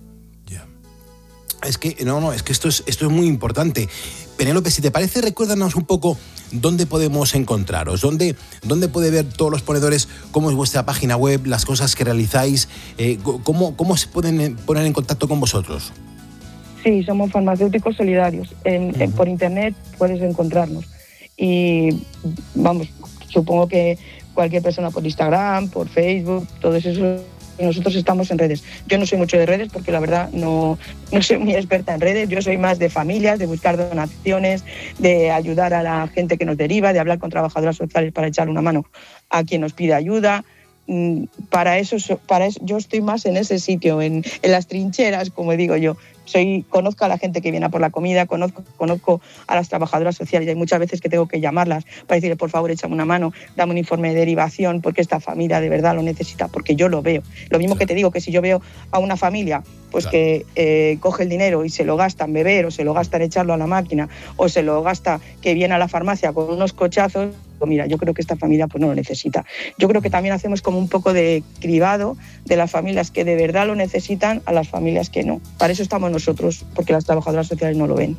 Es que, no, no, es que esto es, esto es muy importante. Penélope, si te parece, recuérdanos un poco dónde podemos encontraros, dónde, dónde puede ver todos los ponedores, cómo es vuestra página web, las cosas que realizáis, eh, cómo, cómo se pueden poner en contacto con vosotros. Sí, somos farmacéuticos solidarios. En, uh-huh. en, por internet puedes encontrarnos. Y vamos, supongo que cualquier persona por Instagram, por Facebook, todo eso. Nosotros estamos en redes. Yo no soy mucho de redes porque la verdad no, no soy muy experta en redes. Yo soy más de familias, de buscar donaciones, de ayudar a la gente que nos deriva, de hablar con trabajadoras sociales para echar una mano a quien nos pide ayuda. para eso, para eso yo estoy más en ese sitio, en, en las trincheras, como digo yo. Soy, conozco a la gente que viene a por la comida, conozco, conozco a las trabajadoras sociales y hay muchas veces que tengo que llamarlas para decirle, por favor, échame una mano, dame un informe de derivación porque esta familia de verdad lo necesita, porque yo lo veo. Lo mismo que te digo, que si yo veo a una familia pues claro. que eh, coge el dinero y se lo gasta en beber o se lo gasta en echarlo a la máquina o se lo gasta que viene a la farmacia con unos cochazos, pues mira, yo creo que esta familia pues no lo necesita. Yo creo que también hacemos como un poco de cribado de las familias que de verdad lo necesitan a las familias que no. Para eso estamos nosotros, porque las trabajadoras sociales no lo ven.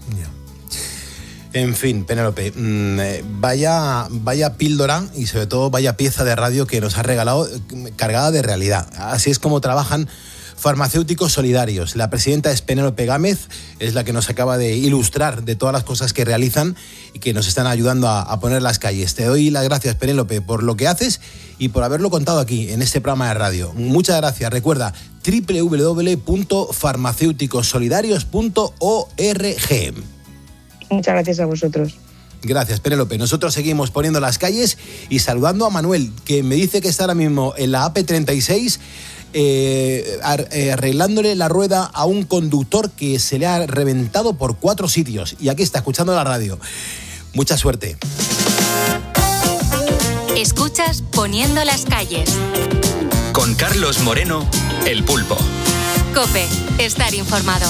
En fin, Penélope, vaya, vaya píldora y sobre todo vaya pieza de radio que nos ha regalado cargada de realidad. Así es como trabajan Farmacéuticos Solidarios. La presidenta es Penélope Gámez, es la que nos acaba de ilustrar de todas las cosas que realizan y que nos están ayudando a, a poner las calles. Te doy las gracias, Penélope, por lo que haces y por haberlo contado aquí, en este programa de radio. Muchas gracias. Recuerda, doble u doble u doble u punto farmacéuticos solidarios punto org. Muchas gracias a vosotros. Gracias, Penélope. Nosotros seguimos poniendo las calles y saludando a Manuel, que me dice que está ahora mismo en la A P treinta y seis eh, arreglándole la rueda a un conductor que se le ha reventado por cuatro sitios. Y aquí está, escuchando la radio. Mucha suerte. Escuchas Poniendo las calles. Con Carlos Moreno, El Pulpo. COPE, estar informado.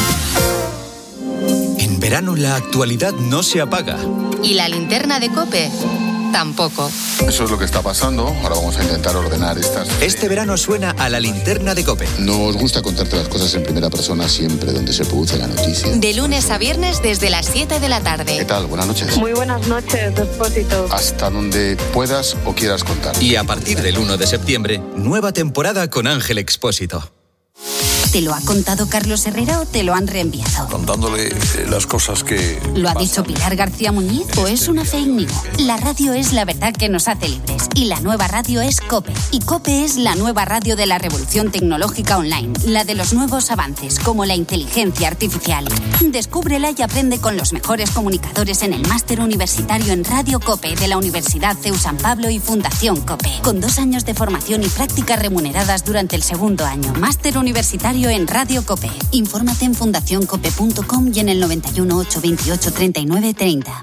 En verano la actualidad no se apaga. ¿Y la linterna de COPE? Tampoco. Eso es lo que está pasando. Ahora vamos a intentar ordenar estas. Este verano suena a la linterna de COPE. Nos gusta contarte las cosas en primera persona siempre donde se produce la noticia. De lunes a viernes desde las siete de la tarde. ¿Qué tal? Buenas noches. Muy buenas noches, Expósito. Hasta donde puedas o quieras contar. Y a partir del uno de septiembre, nueva temporada con Ángel Expósito. ¿Te lo ha contado Carlos Herrera o te lo han reenviado? Contándole las cosas que... ¿Lo ha dicho Pilar García Muñiz o es una fake news? La radio es la verdad que nos hace libres y la nueva radio es COPE. Y COPE es la nueva radio de la revolución tecnológica online, la de los nuevos avances como la inteligencia artificial. Descúbrela y aprende con los mejores comunicadores en el máster universitario en Radio COPE de la Universidad C E U San Pablo y Fundación COPE. Con dos años de formación y prácticas remuneradas durante el segundo año. Máster universitario en Radio COPE. Infórmate en fundación cope punto com y en el noventa y uno, ochocientos veintiocho, treinta y nueve treinta.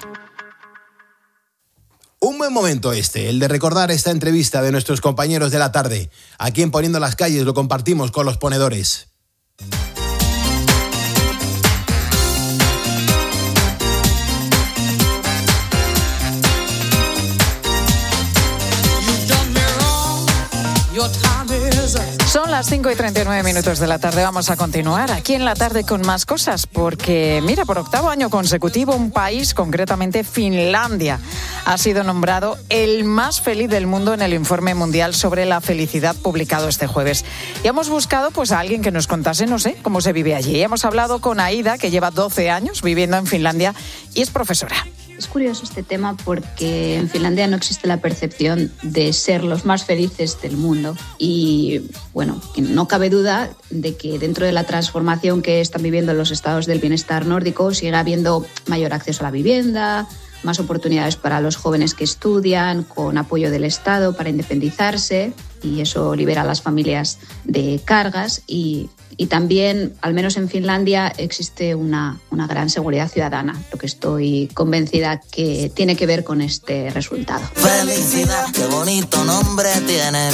Un buen momento este, el de recordar esta entrevista de nuestros compañeros de la tarde. Aquí en Poniendo las Calles lo compartimos con los ponedores. Son las cinco y treinta y nueve minutos de la tarde. Vamos a continuar aquí en la tarde con más cosas, porque mira, por octavo año consecutivo un país, concretamente Finlandia, ha sido nombrado el más feliz del mundo en el informe mundial sobre la felicidad publicado este jueves. Y hemos buscado pues a alguien que nos contase, no sé, cómo se vive allí. Hemos hablado con Aida, que lleva doce años viviendo en Finlandia y es profesora. Es curioso este tema porque en Finlandia no existe la percepción de ser los más felices del mundo y, bueno, no cabe duda de que dentro de la transformación que están viviendo los estados del bienestar nórdico sigue habiendo mayor acceso a la vivienda, más oportunidades para los jóvenes que estudian, con apoyo del Estado para independizarse y eso libera a las familias de cargas y Y también, al menos en Finlandia, existe una, una gran seguridad ciudadana, lo que estoy convencida que tiene que ver con este resultado. Felicidad, qué bonito nombre tiene.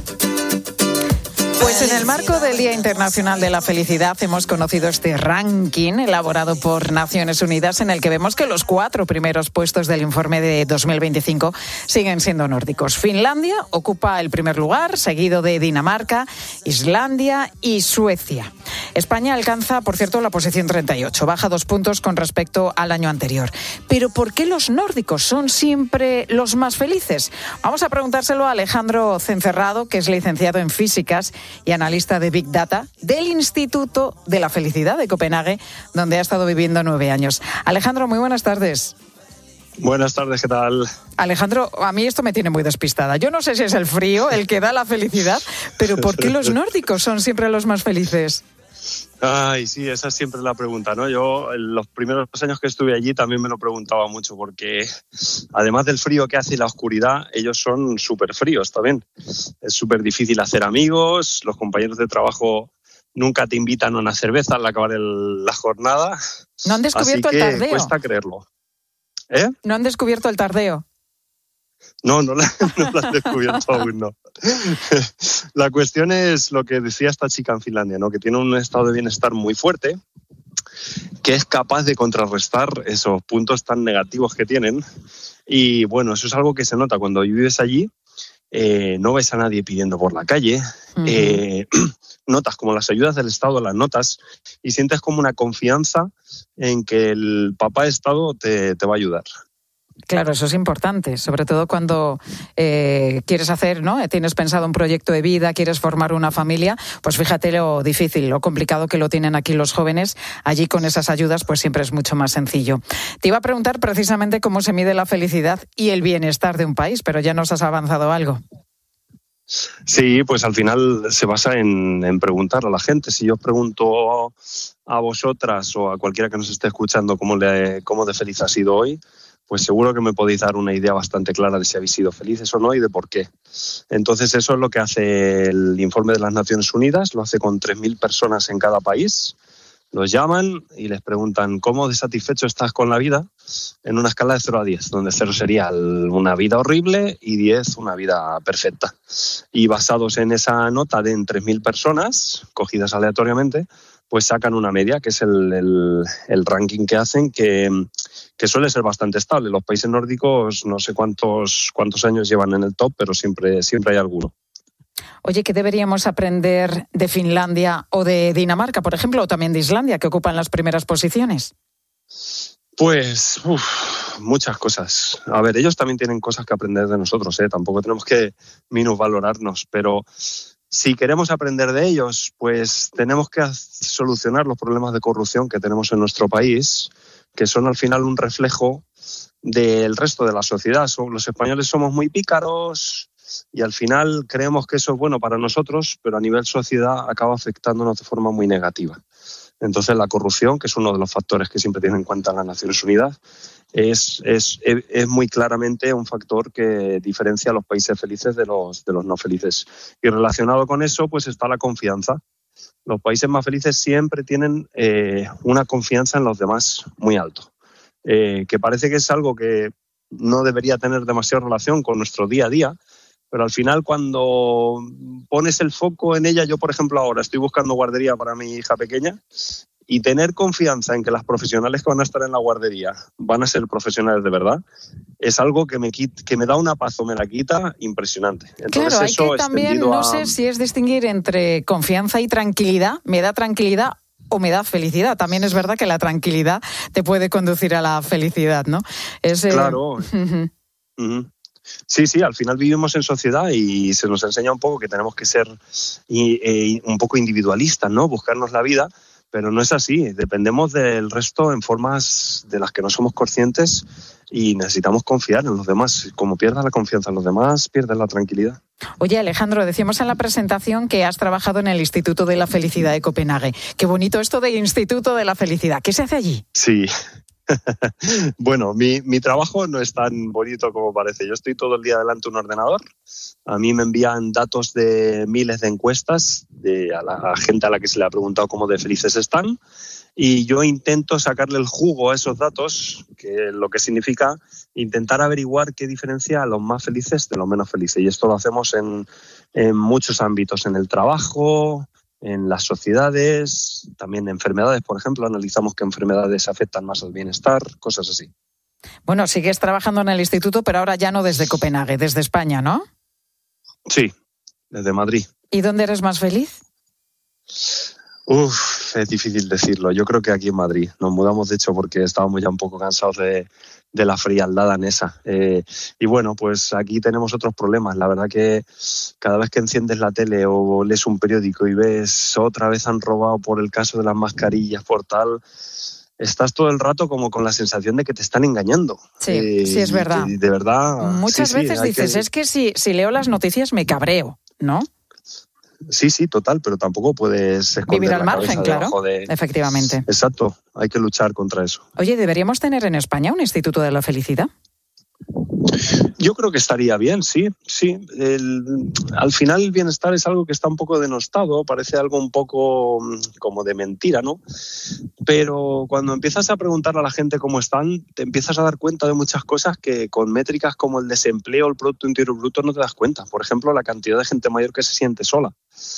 Pues en el marco del Día Internacional de la Felicidad hemos conocido este ranking elaborado por Naciones Unidas en el que vemos que los cuatro primeros puestos del informe de dos mil veinticinco siguen siendo nórdicos. Finlandia ocupa el primer lugar, seguido de Dinamarca, Islandia y Suecia. España alcanza, por cierto, la posición treinta y ocho, baja dos puntos con respecto al año anterior. Pero ¿por qué los nórdicos son siempre los más felices? Vamos a preguntárselo a Alejandro Cencerrado, que es licenciado en Físicas y analista de Big Data del Instituto de la Felicidad de Copenhague, donde ha estado viviendo nueve años. Alejandro, muy buenas tardes. Buenas tardes, ¿qué tal? Alejandro, a mí esto me tiene muy despistada. Yo no sé si es el frío el que da la felicidad, pero ¿por qué los nórdicos son siempre los más felices? Ay, sí, esa es siempre la pregunta, ¿no? Yo, en los primeros años que estuve allí también me lo preguntaba mucho, porque además del frío que hace y la oscuridad, ellos son súper fríos también. Es súper difícil hacer amigos, los compañeros de trabajo nunca te invitan a una cerveza al acabar el, la jornada. ¿No han descubierto así el que tardeo? Cuesta creerlo. ¿Eh? ¿No han descubierto el tardeo? No, no la, no la han descubierto aún, no. La cuestión es lo que decía esta chica en Finlandia, ¿no? Que tiene un estado de bienestar muy fuerte, que es capaz de contrarrestar esos puntos tan negativos que tienen. Y bueno, eso es algo que se nota cuando vives allí. Eh, no ves a nadie pidiendo por la calle. Uh-huh. Eh, notas como las ayudas del Estado, las notas, y sientes como una confianza en que el papá Estado te, te va a ayudar. Claro, eso es importante, sobre todo cuando eh, quieres hacer, ¿no? Tienes pensado un proyecto de vida, quieres formar una familia, pues fíjate lo difícil, lo complicado que lo tienen aquí los jóvenes. Allí con esas ayudas pues siempre es mucho más sencillo. Te iba a preguntar precisamente cómo se mide la felicidad y el bienestar de un país, pero ya nos has avanzado algo. Sí, pues al final se basa en, en preguntar a la gente. Si yo os pregunto a vosotras o a cualquiera que nos esté escuchando cómo, le, cómo de feliz ha sido hoy, pues seguro que me podéis dar una idea bastante clara de si habéis sido felices o no y de por qué. Entonces eso es lo que hace el informe de las Naciones Unidas, lo hace con tres mil personas en cada país. Los llaman y les preguntan cómo de satisfecho estás con la vida en una escala de cero a diez, donde cero sería una vida horrible y diez una vida perfecta. Y basados en esa nota de en tres mil personas, cogidas aleatoriamente, pues sacan una media, que es el, el, el ranking que hacen, que, que suele ser bastante estable. Los países nórdicos no sé cuántos, cuántos años llevan en el top, pero siempre, siempre hay alguno. Oye, ¿qué deberíamos aprender de Finlandia o de Dinamarca, por ejemplo, o también de Islandia, que ocupan las primeras posiciones? Pues uf, muchas cosas. A ver, ellos también tienen cosas que aprender de nosotros, ¿eh? Tampoco tenemos que minusvalorarnos, pero si queremos aprender de ellos, pues tenemos que solucionar los problemas de corrupción que tenemos en nuestro país, que son al final un reflejo del resto de la sociedad. Los españoles somos muy pícaros y al final creemos que eso es bueno para nosotros, pero a nivel sociedad acaba afectándonos de forma muy negativa. Entonces la corrupción, que es uno de los factores que siempre tienen en cuenta las Naciones Unidas, es, es, es muy claramente un factor que diferencia a los países felices de los, de los no felices. Y relacionado con eso, pues está la confianza. Los países más felices siempre tienen eh, una confianza en los demás muy alto, eh, que parece que es algo que no debería tener demasiada relación con nuestro día a día, pero al final cuando pones el foco en ella, yo por ejemplo ahora estoy buscando guardería para mi hija pequeña y tener confianza en que las profesionales que van a estar en la guardería van a ser profesionales de verdad, es algo que me quita, que me da una paz o me la quita impresionante. Entonces, claro, hay eso que también, no a... sé si es distinguir entre confianza y tranquilidad, me da tranquilidad o me da felicidad. También es verdad que la tranquilidad te puede conducir a la felicidad, ¿no? Es, eh... Claro. Uh-huh. Uh-huh. Sí, sí, al final vivimos en sociedad y se nos enseña un poco que tenemos que ser y, eh, un poco individualistas, ¿no? Buscarnos la vida, pero no es así. Dependemos del resto en formas de las que no somos conscientes y necesitamos confiar en los demás. Como pierdas la confianza en los demás, pierdes la tranquilidad. Oye, Alejandro, decíamos en la presentación que has trabajado en el Instituto de la Felicidad de Copenhague. Qué bonito esto de Instituto de la Felicidad. ¿Qué se hace allí? Sí. Bueno, mi, mi trabajo no es tan bonito como parece. Yo estoy todo el día delante de un ordenador. A mí me envían datos de miles de encuestas de a la a gente a la que se le ha preguntado cómo de felices están y yo intento sacarle el jugo a esos datos, que lo que significa intentar averiguar qué diferencia a los más felices de los menos felices. Y esto lo hacemos en, en muchos ámbitos, en el trabajo, en las sociedades, también enfermedades, por ejemplo, analizamos qué enfermedades afectan más al bienestar, cosas así. Bueno, sigues trabajando en el instituto, pero ahora ya no desde Copenhague, desde España, ¿no? Sí, desde Madrid. ¿Y dónde eres más feliz? Uf, es difícil decirlo. Yo creo que aquí en Madrid. Nos mudamos, de hecho, porque estábamos ya un poco cansados de, de la frialdad danesa. Eh, y bueno, pues aquí tenemos otros problemas. La verdad que cada vez que enciendes la tele o lees un periódico y ves otra vez han robado por el caso de las mascarillas, por tal, estás todo el rato como con la sensación de que te están engañando. Sí, eh, sí, es verdad. De verdad. Muchas sí, veces sí, dices, que... es que si, si leo las noticias me cabreo, ¿no? Sí, sí, total, pero tampoco puedes esconder vivir al la margen, claro, de... efectivamente. Exacto, hay que luchar contra eso. Oye, ¿deberíamos tener en España un Instituto de la Felicidad? Yo creo que estaría bien, sí, sí. El, al final el bienestar es algo que está un poco denostado, parece algo un poco como de mentira, ¿no? Pero cuando empiezas a preguntar a la gente cómo están, te empiezas a dar cuenta de muchas cosas que con métricas como el desempleo o el Producto Interior Bruto no te das cuenta. Por ejemplo, la cantidad de gente mayor que se siente sola.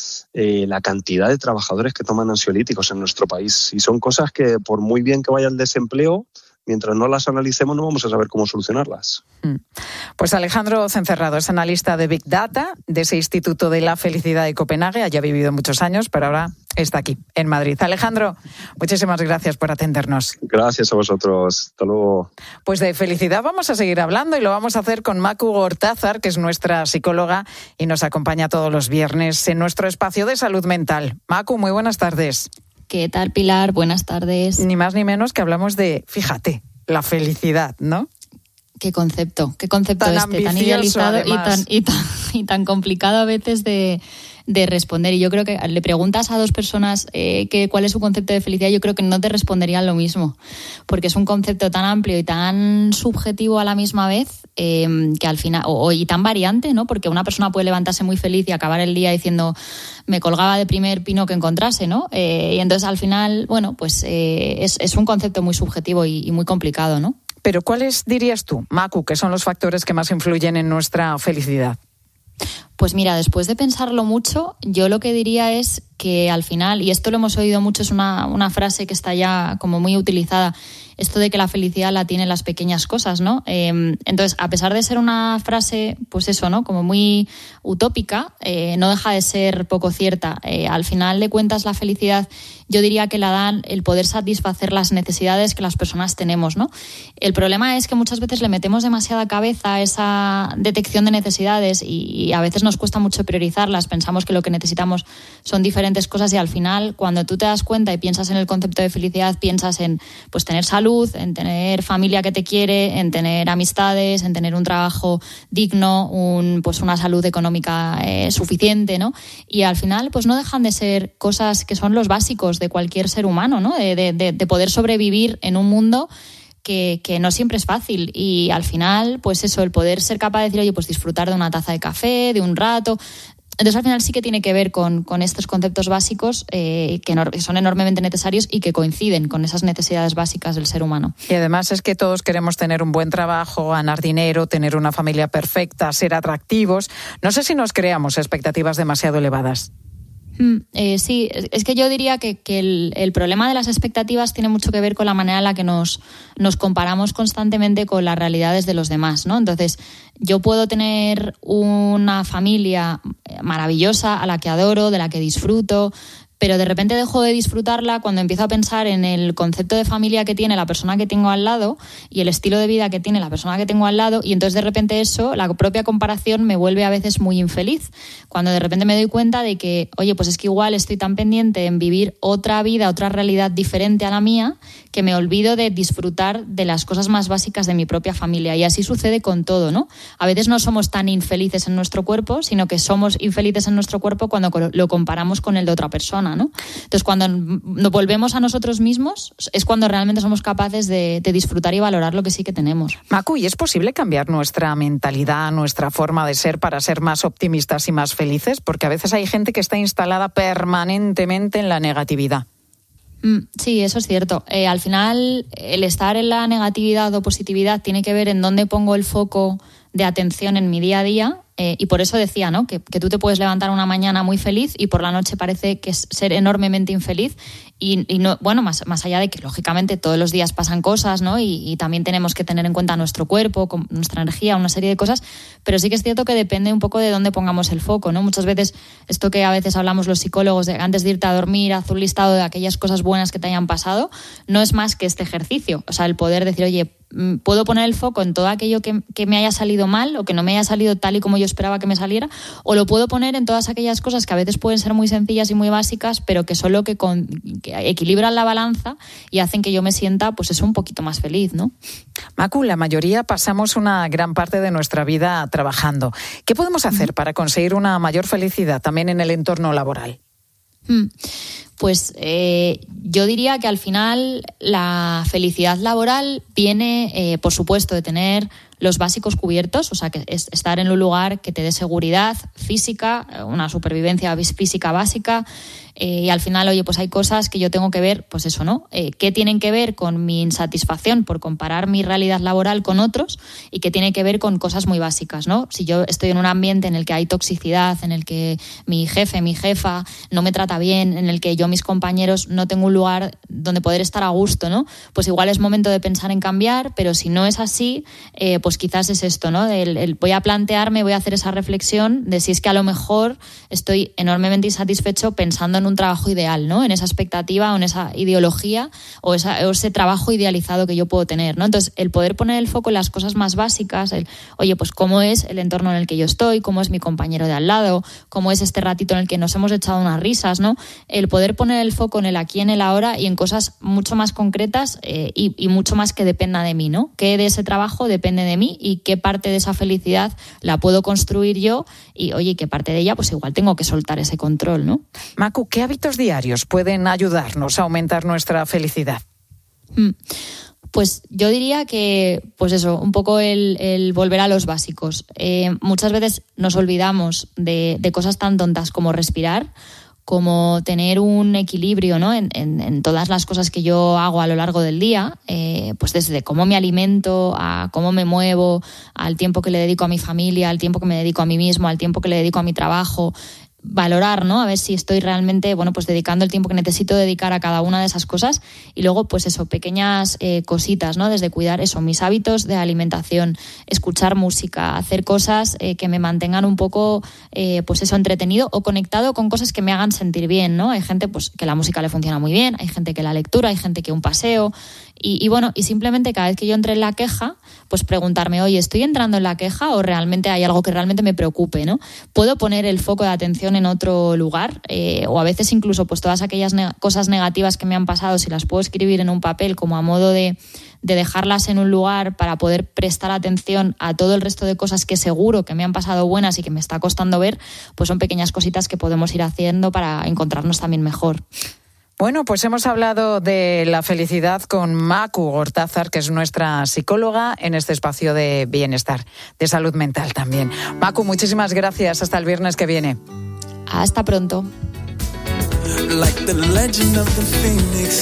Eh, la cantidad de trabajadores que toman ansiolíticos en nuestro país. Y son cosas que, por muy bien que vaya el desempleo, mientras no las analicemos no vamos a saber cómo solucionarlas. Pues Alejandro Cencerrado es analista de Big Data de ese Instituto de la Felicidad de Copenhague. Haya vivido muchos años, pero ahora está aquí, en Madrid. Alejandro, muchísimas gracias por atendernos. Gracias a vosotros. Hasta luego. Pues de felicidad vamos a seguir hablando y lo vamos a hacer con Macu Gortázar, que es nuestra psicóloga y nos acompaña todos los viernes en nuestro espacio de salud mental. Macu, muy buenas tardes. ¿Qué tal, Pilar? Buenas tardes. Ni más ni menos que hablamos de, fíjate, la felicidad, ¿no? Qué concepto, qué concepto tan este, tan idealizado y tan, y, tan, y tan complicado a veces de, de responder. Y yo creo que le preguntas a dos personas eh, que, cuál es su concepto de felicidad, yo creo que no te responderían lo mismo, porque es un concepto tan amplio y tan subjetivo a la misma vez eh, que al final, o, y tan variante, ¿no? Porque una persona puede levantarse muy feliz y acabar el día diciendo me colgaba de primer pino que encontrase, ¿no? Eh, y entonces al final, bueno, pues eh, es, es un concepto muy subjetivo y, y muy complicado, ¿no? Pero ¿cuáles dirías tú, Macu, que son los factores que más influyen en nuestra felicidad? Pues mira, después de pensarlo mucho, yo lo que diría es que al final, y esto lo hemos oído mucho, es una, una frase que está ya como muy utilizada, esto de que la felicidad la tienen las pequeñas cosas, ¿no? Eh, entonces, a pesar de ser una frase, pues eso, ¿no? Como muy utópica, eh, no deja de ser poco cierta. Eh, al final de cuentas, la felicidad, yo diría que la dan el poder satisfacer las necesidades que las personas tenemos, ¿no? El problema es que muchas veces le metemos demasiada cabeza a esa detección de necesidades y, y a veces nos cuesta mucho priorizarlas. Pensamos que lo que necesitamos son diferentes cosas y al final, cuando tú te das cuenta y piensas en el concepto de felicidad, piensas en pues tener salud, en tener familia que te quiere, en tener amistades, en tener un trabajo digno, un, pues una salud económica eh, suficiente, ¿no? Y al final, pues no dejan de ser cosas que son los básicos de cualquier ser humano, ¿no? De, de, de poder sobrevivir en un mundo que, que no siempre es fácil. Y al final, pues eso, el poder ser capaz de decir, oye, pues disfrutar de una taza de café, de un rato. Entonces, al final sí que tiene que ver con, con estos conceptos básicos eh, que, no, que son enormemente necesarios y que coinciden con esas necesidades básicas del ser humano. Y además es que todos queremos tener un buen trabajo, ganar dinero, tener una familia perfecta, ser atractivos. No sé si nos creamos expectativas demasiado elevadas. Mm, eh, sí, es que yo diría que, que el, el problema de las expectativas tiene mucho que ver con la manera en la que nos, nos comparamos constantemente con las realidades de los demás, ¿no? Entonces, yo puedo tener una familia maravillosa a la que adoro, de la que disfruto, pero de repente dejo de disfrutarla cuando empiezo a pensar en el concepto de familia que tiene la persona que tengo al lado y el estilo de vida que tiene la persona que tengo al lado, y entonces de repente eso, la propia comparación me vuelve a veces muy infeliz, cuando de repente me doy cuenta de que, oye, pues es que igual estoy tan pendiente en vivir otra vida, otra realidad diferente a la mía, que me olvido de disfrutar de las cosas más básicas de mi propia familia. Y así sucede con todo, ¿no? A veces no somos tan infelices en nuestro cuerpo, sino que somos infelices en nuestro cuerpo cuando lo comparamos con el de otra persona, ¿no? Entonces, cuando nos volvemos a nosotros mismos, es cuando realmente somos capaces de, de disfrutar y valorar lo que sí que tenemos. Macu, ¿y es posible cambiar nuestra mentalidad, nuestra forma de ser para ser más optimistas y más felices? Porque a veces hay gente que está instalada permanentemente en la negatividad. Sí, eso es cierto. Eh, al final, el estar en la negatividad o positividad tiene que ver en dónde pongo el foco de atención en mi día a día. Eh, y por eso decía, ¿no? Que, que tú te puedes levantar una mañana muy feliz y por la noche parece que es ser enormemente infeliz. Y, y no, bueno, más, más allá de que lógicamente todos los días pasan cosas, ¿no? Y, y también tenemos que tener en cuenta nuestro cuerpo, nuestra energía, una serie de cosas, pero sí que es cierto que depende un poco de dónde pongamos el foco, ¿no? Muchas veces, esto que a veces hablamos los psicólogos, de antes de irte a dormir, haz un listado de aquellas cosas buenas que te hayan pasado, no es más que este ejercicio. O sea, el poder decir, oye, puedo poner el foco en todo aquello que, que me haya salido mal o que no me haya salido tal y como yo esperaba que me saliera, o lo puedo poner en todas aquellas cosas que a veces pueden ser muy sencillas y muy básicas, pero que son lo que, con, que equilibran la balanza y hacen que yo me sienta, pues eso, un poquito más feliz, ¿no? Macu, la mayoría pasamos una gran parte de nuestra vida trabajando. ¿Qué podemos hacer para conseguir una mayor felicidad también en el entorno laboral? Pues eh, yo diría que al final la felicidad laboral viene, eh, por supuesto, de tener los básicos cubiertos, o sea, que es estar en un lugar que te dé seguridad física, una supervivencia física básica, eh, y al final, oye, pues hay cosas que yo tengo que ver, pues eso, ¿no? Eh, ¿Qué tienen que ver con mi insatisfacción por comparar mi realidad laboral con otros y qué tiene que ver con cosas muy básicas, ¿no? Si yo estoy en un ambiente en el que hay toxicidad, en el que mi jefe, mi jefa no me trata bien, en el que yo, mis compañeros, no tengo un lugar donde poder estar a gusto, ¿no? Pues igual es momento de pensar en cambiar, pero si no es así, eh, pues quizás es esto, ¿no? El, el, voy a plantearme, voy a hacer esa reflexión de si es que a lo mejor estoy enormemente insatisfecho pensando en un trabajo ideal, ¿no? En esa expectativa o en esa ideología o, esa, o ese trabajo idealizado que yo puedo tener, ¿no? Entonces, el poder poner el foco en las cosas más básicas, el, oye, pues cómo es el entorno en el que yo estoy, cómo es mi compañero de al lado, cómo es este ratito en el que nos hemos echado unas risas, ¿no? El poder poner el foco en el aquí, en el ahora y en cosas mucho más concretas eh, y, y mucho más que dependa de mí, ¿no? ¿Qué de ese trabajo depende de mí y qué parte de esa felicidad la puedo construir yo? Y, oye, qué parte de ella, pues igual tengo que soltar ese control, ¿no? Macu, ¿qué hábitos diarios pueden ayudarnos a aumentar nuestra felicidad? Mm. Pues yo diría que, pues eso, un poco el, el volver a los básicos. Eh, muchas veces nos olvidamos de, de cosas tan tontas como respirar, como tener un equilibrio, ¿no? en, en, en todas las cosas que yo hago a lo largo del día, eh, pues desde cómo me alimento, a cómo me muevo, al tiempo que le dedico a mi familia, al tiempo que me dedico a mí mismo, al tiempo que le dedico a mi trabajo. Valorar, ¿no? A ver si estoy realmente, bueno, pues dedicando el tiempo que necesito dedicar a cada una de esas cosas. Y luego, pues eso, pequeñas eh, cositas, ¿no? Desde cuidar eso, mis hábitos de alimentación, escuchar música, hacer cosas eh, que me mantengan un poco, eh, pues eso, entretenido o conectado con cosas que me hagan sentir bien, ¿no? Hay gente, pues, que la música le funciona muy bien, hay gente que la lectura, hay gente que un paseo. Y, y bueno, y simplemente cada vez que yo entre en la queja, pues preguntarme, oye, ¿estoy entrando en la queja o realmente hay algo que realmente me preocupe, ¿no? ¿Puedo poner el foco de atención en otro lugar? Eh, o a veces incluso pues todas aquellas ne- cosas negativas que me han pasado, si las puedo escribir en un papel como a modo de, de dejarlas en un lugar para poder prestar atención a todo el resto de cosas que seguro que me han pasado buenas y que me está costando ver, pues son pequeñas cositas que podemos ir haciendo para encontrarnos también mejor. Bueno, pues hemos hablado de la felicidad con Macu Gortázar, que es nuestra psicóloga en este espacio de bienestar, de salud mental también. Macu, muchísimas gracias. Hasta el viernes que viene. Hasta pronto. Like the legend of the phoenix.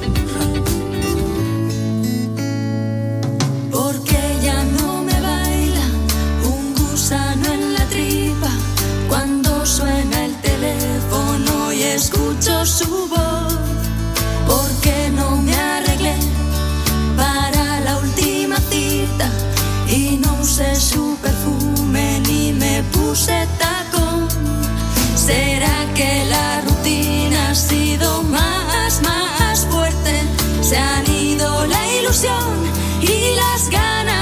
Porque ya no me baila un gusano en la tripa cuando suena el teléfono y escucho su voz. Porque no me arreglé para la última cita y no usé su perfume ni me puse tacón. ¿Será que la rutina ha sido más, más fuerte? Se han ido la ilusión y las ganas.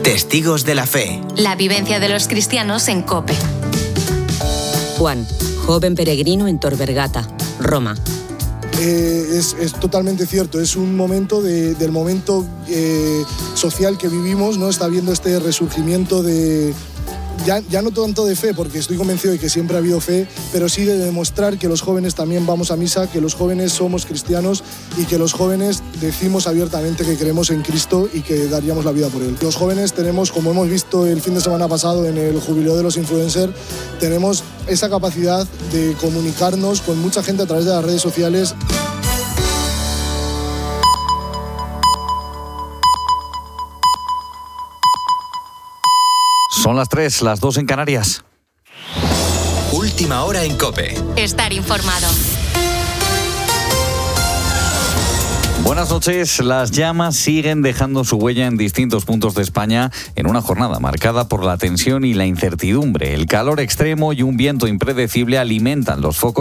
Testigos de la Fe. La vivencia de los cristianos en COPE. Juan, joven peregrino en Tor Vergata, Roma. Eh, es, es totalmente cierto, es un momento de, del momento eh, social que vivimos, ¿no? Está habiendo este resurgimiento de... Ya, ya no tanto de fe, porque estoy convencido de que siempre ha habido fe, pero sí de demostrar que los jóvenes también vamos a misa, que los jóvenes somos cristianos y que los jóvenes decimos abiertamente que creemos en Cristo y que daríamos la vida por Él. Los jóvenes tenemos, como hemos visto el fin de semana pasado en el jubileo de los influencers, tenemos esa capacidad de comunicarnos con mucha gente a través de las redes sociales. Son las tres, las dos en Canarias. Última hora en COPE. Estar informado. Buenas noches. Las llamas siguen dejando su huella en distintos puntos de España en una jornada marcada por la tensión y la incertidumbre. El calor extremo y un viento impredecible alimentan los focos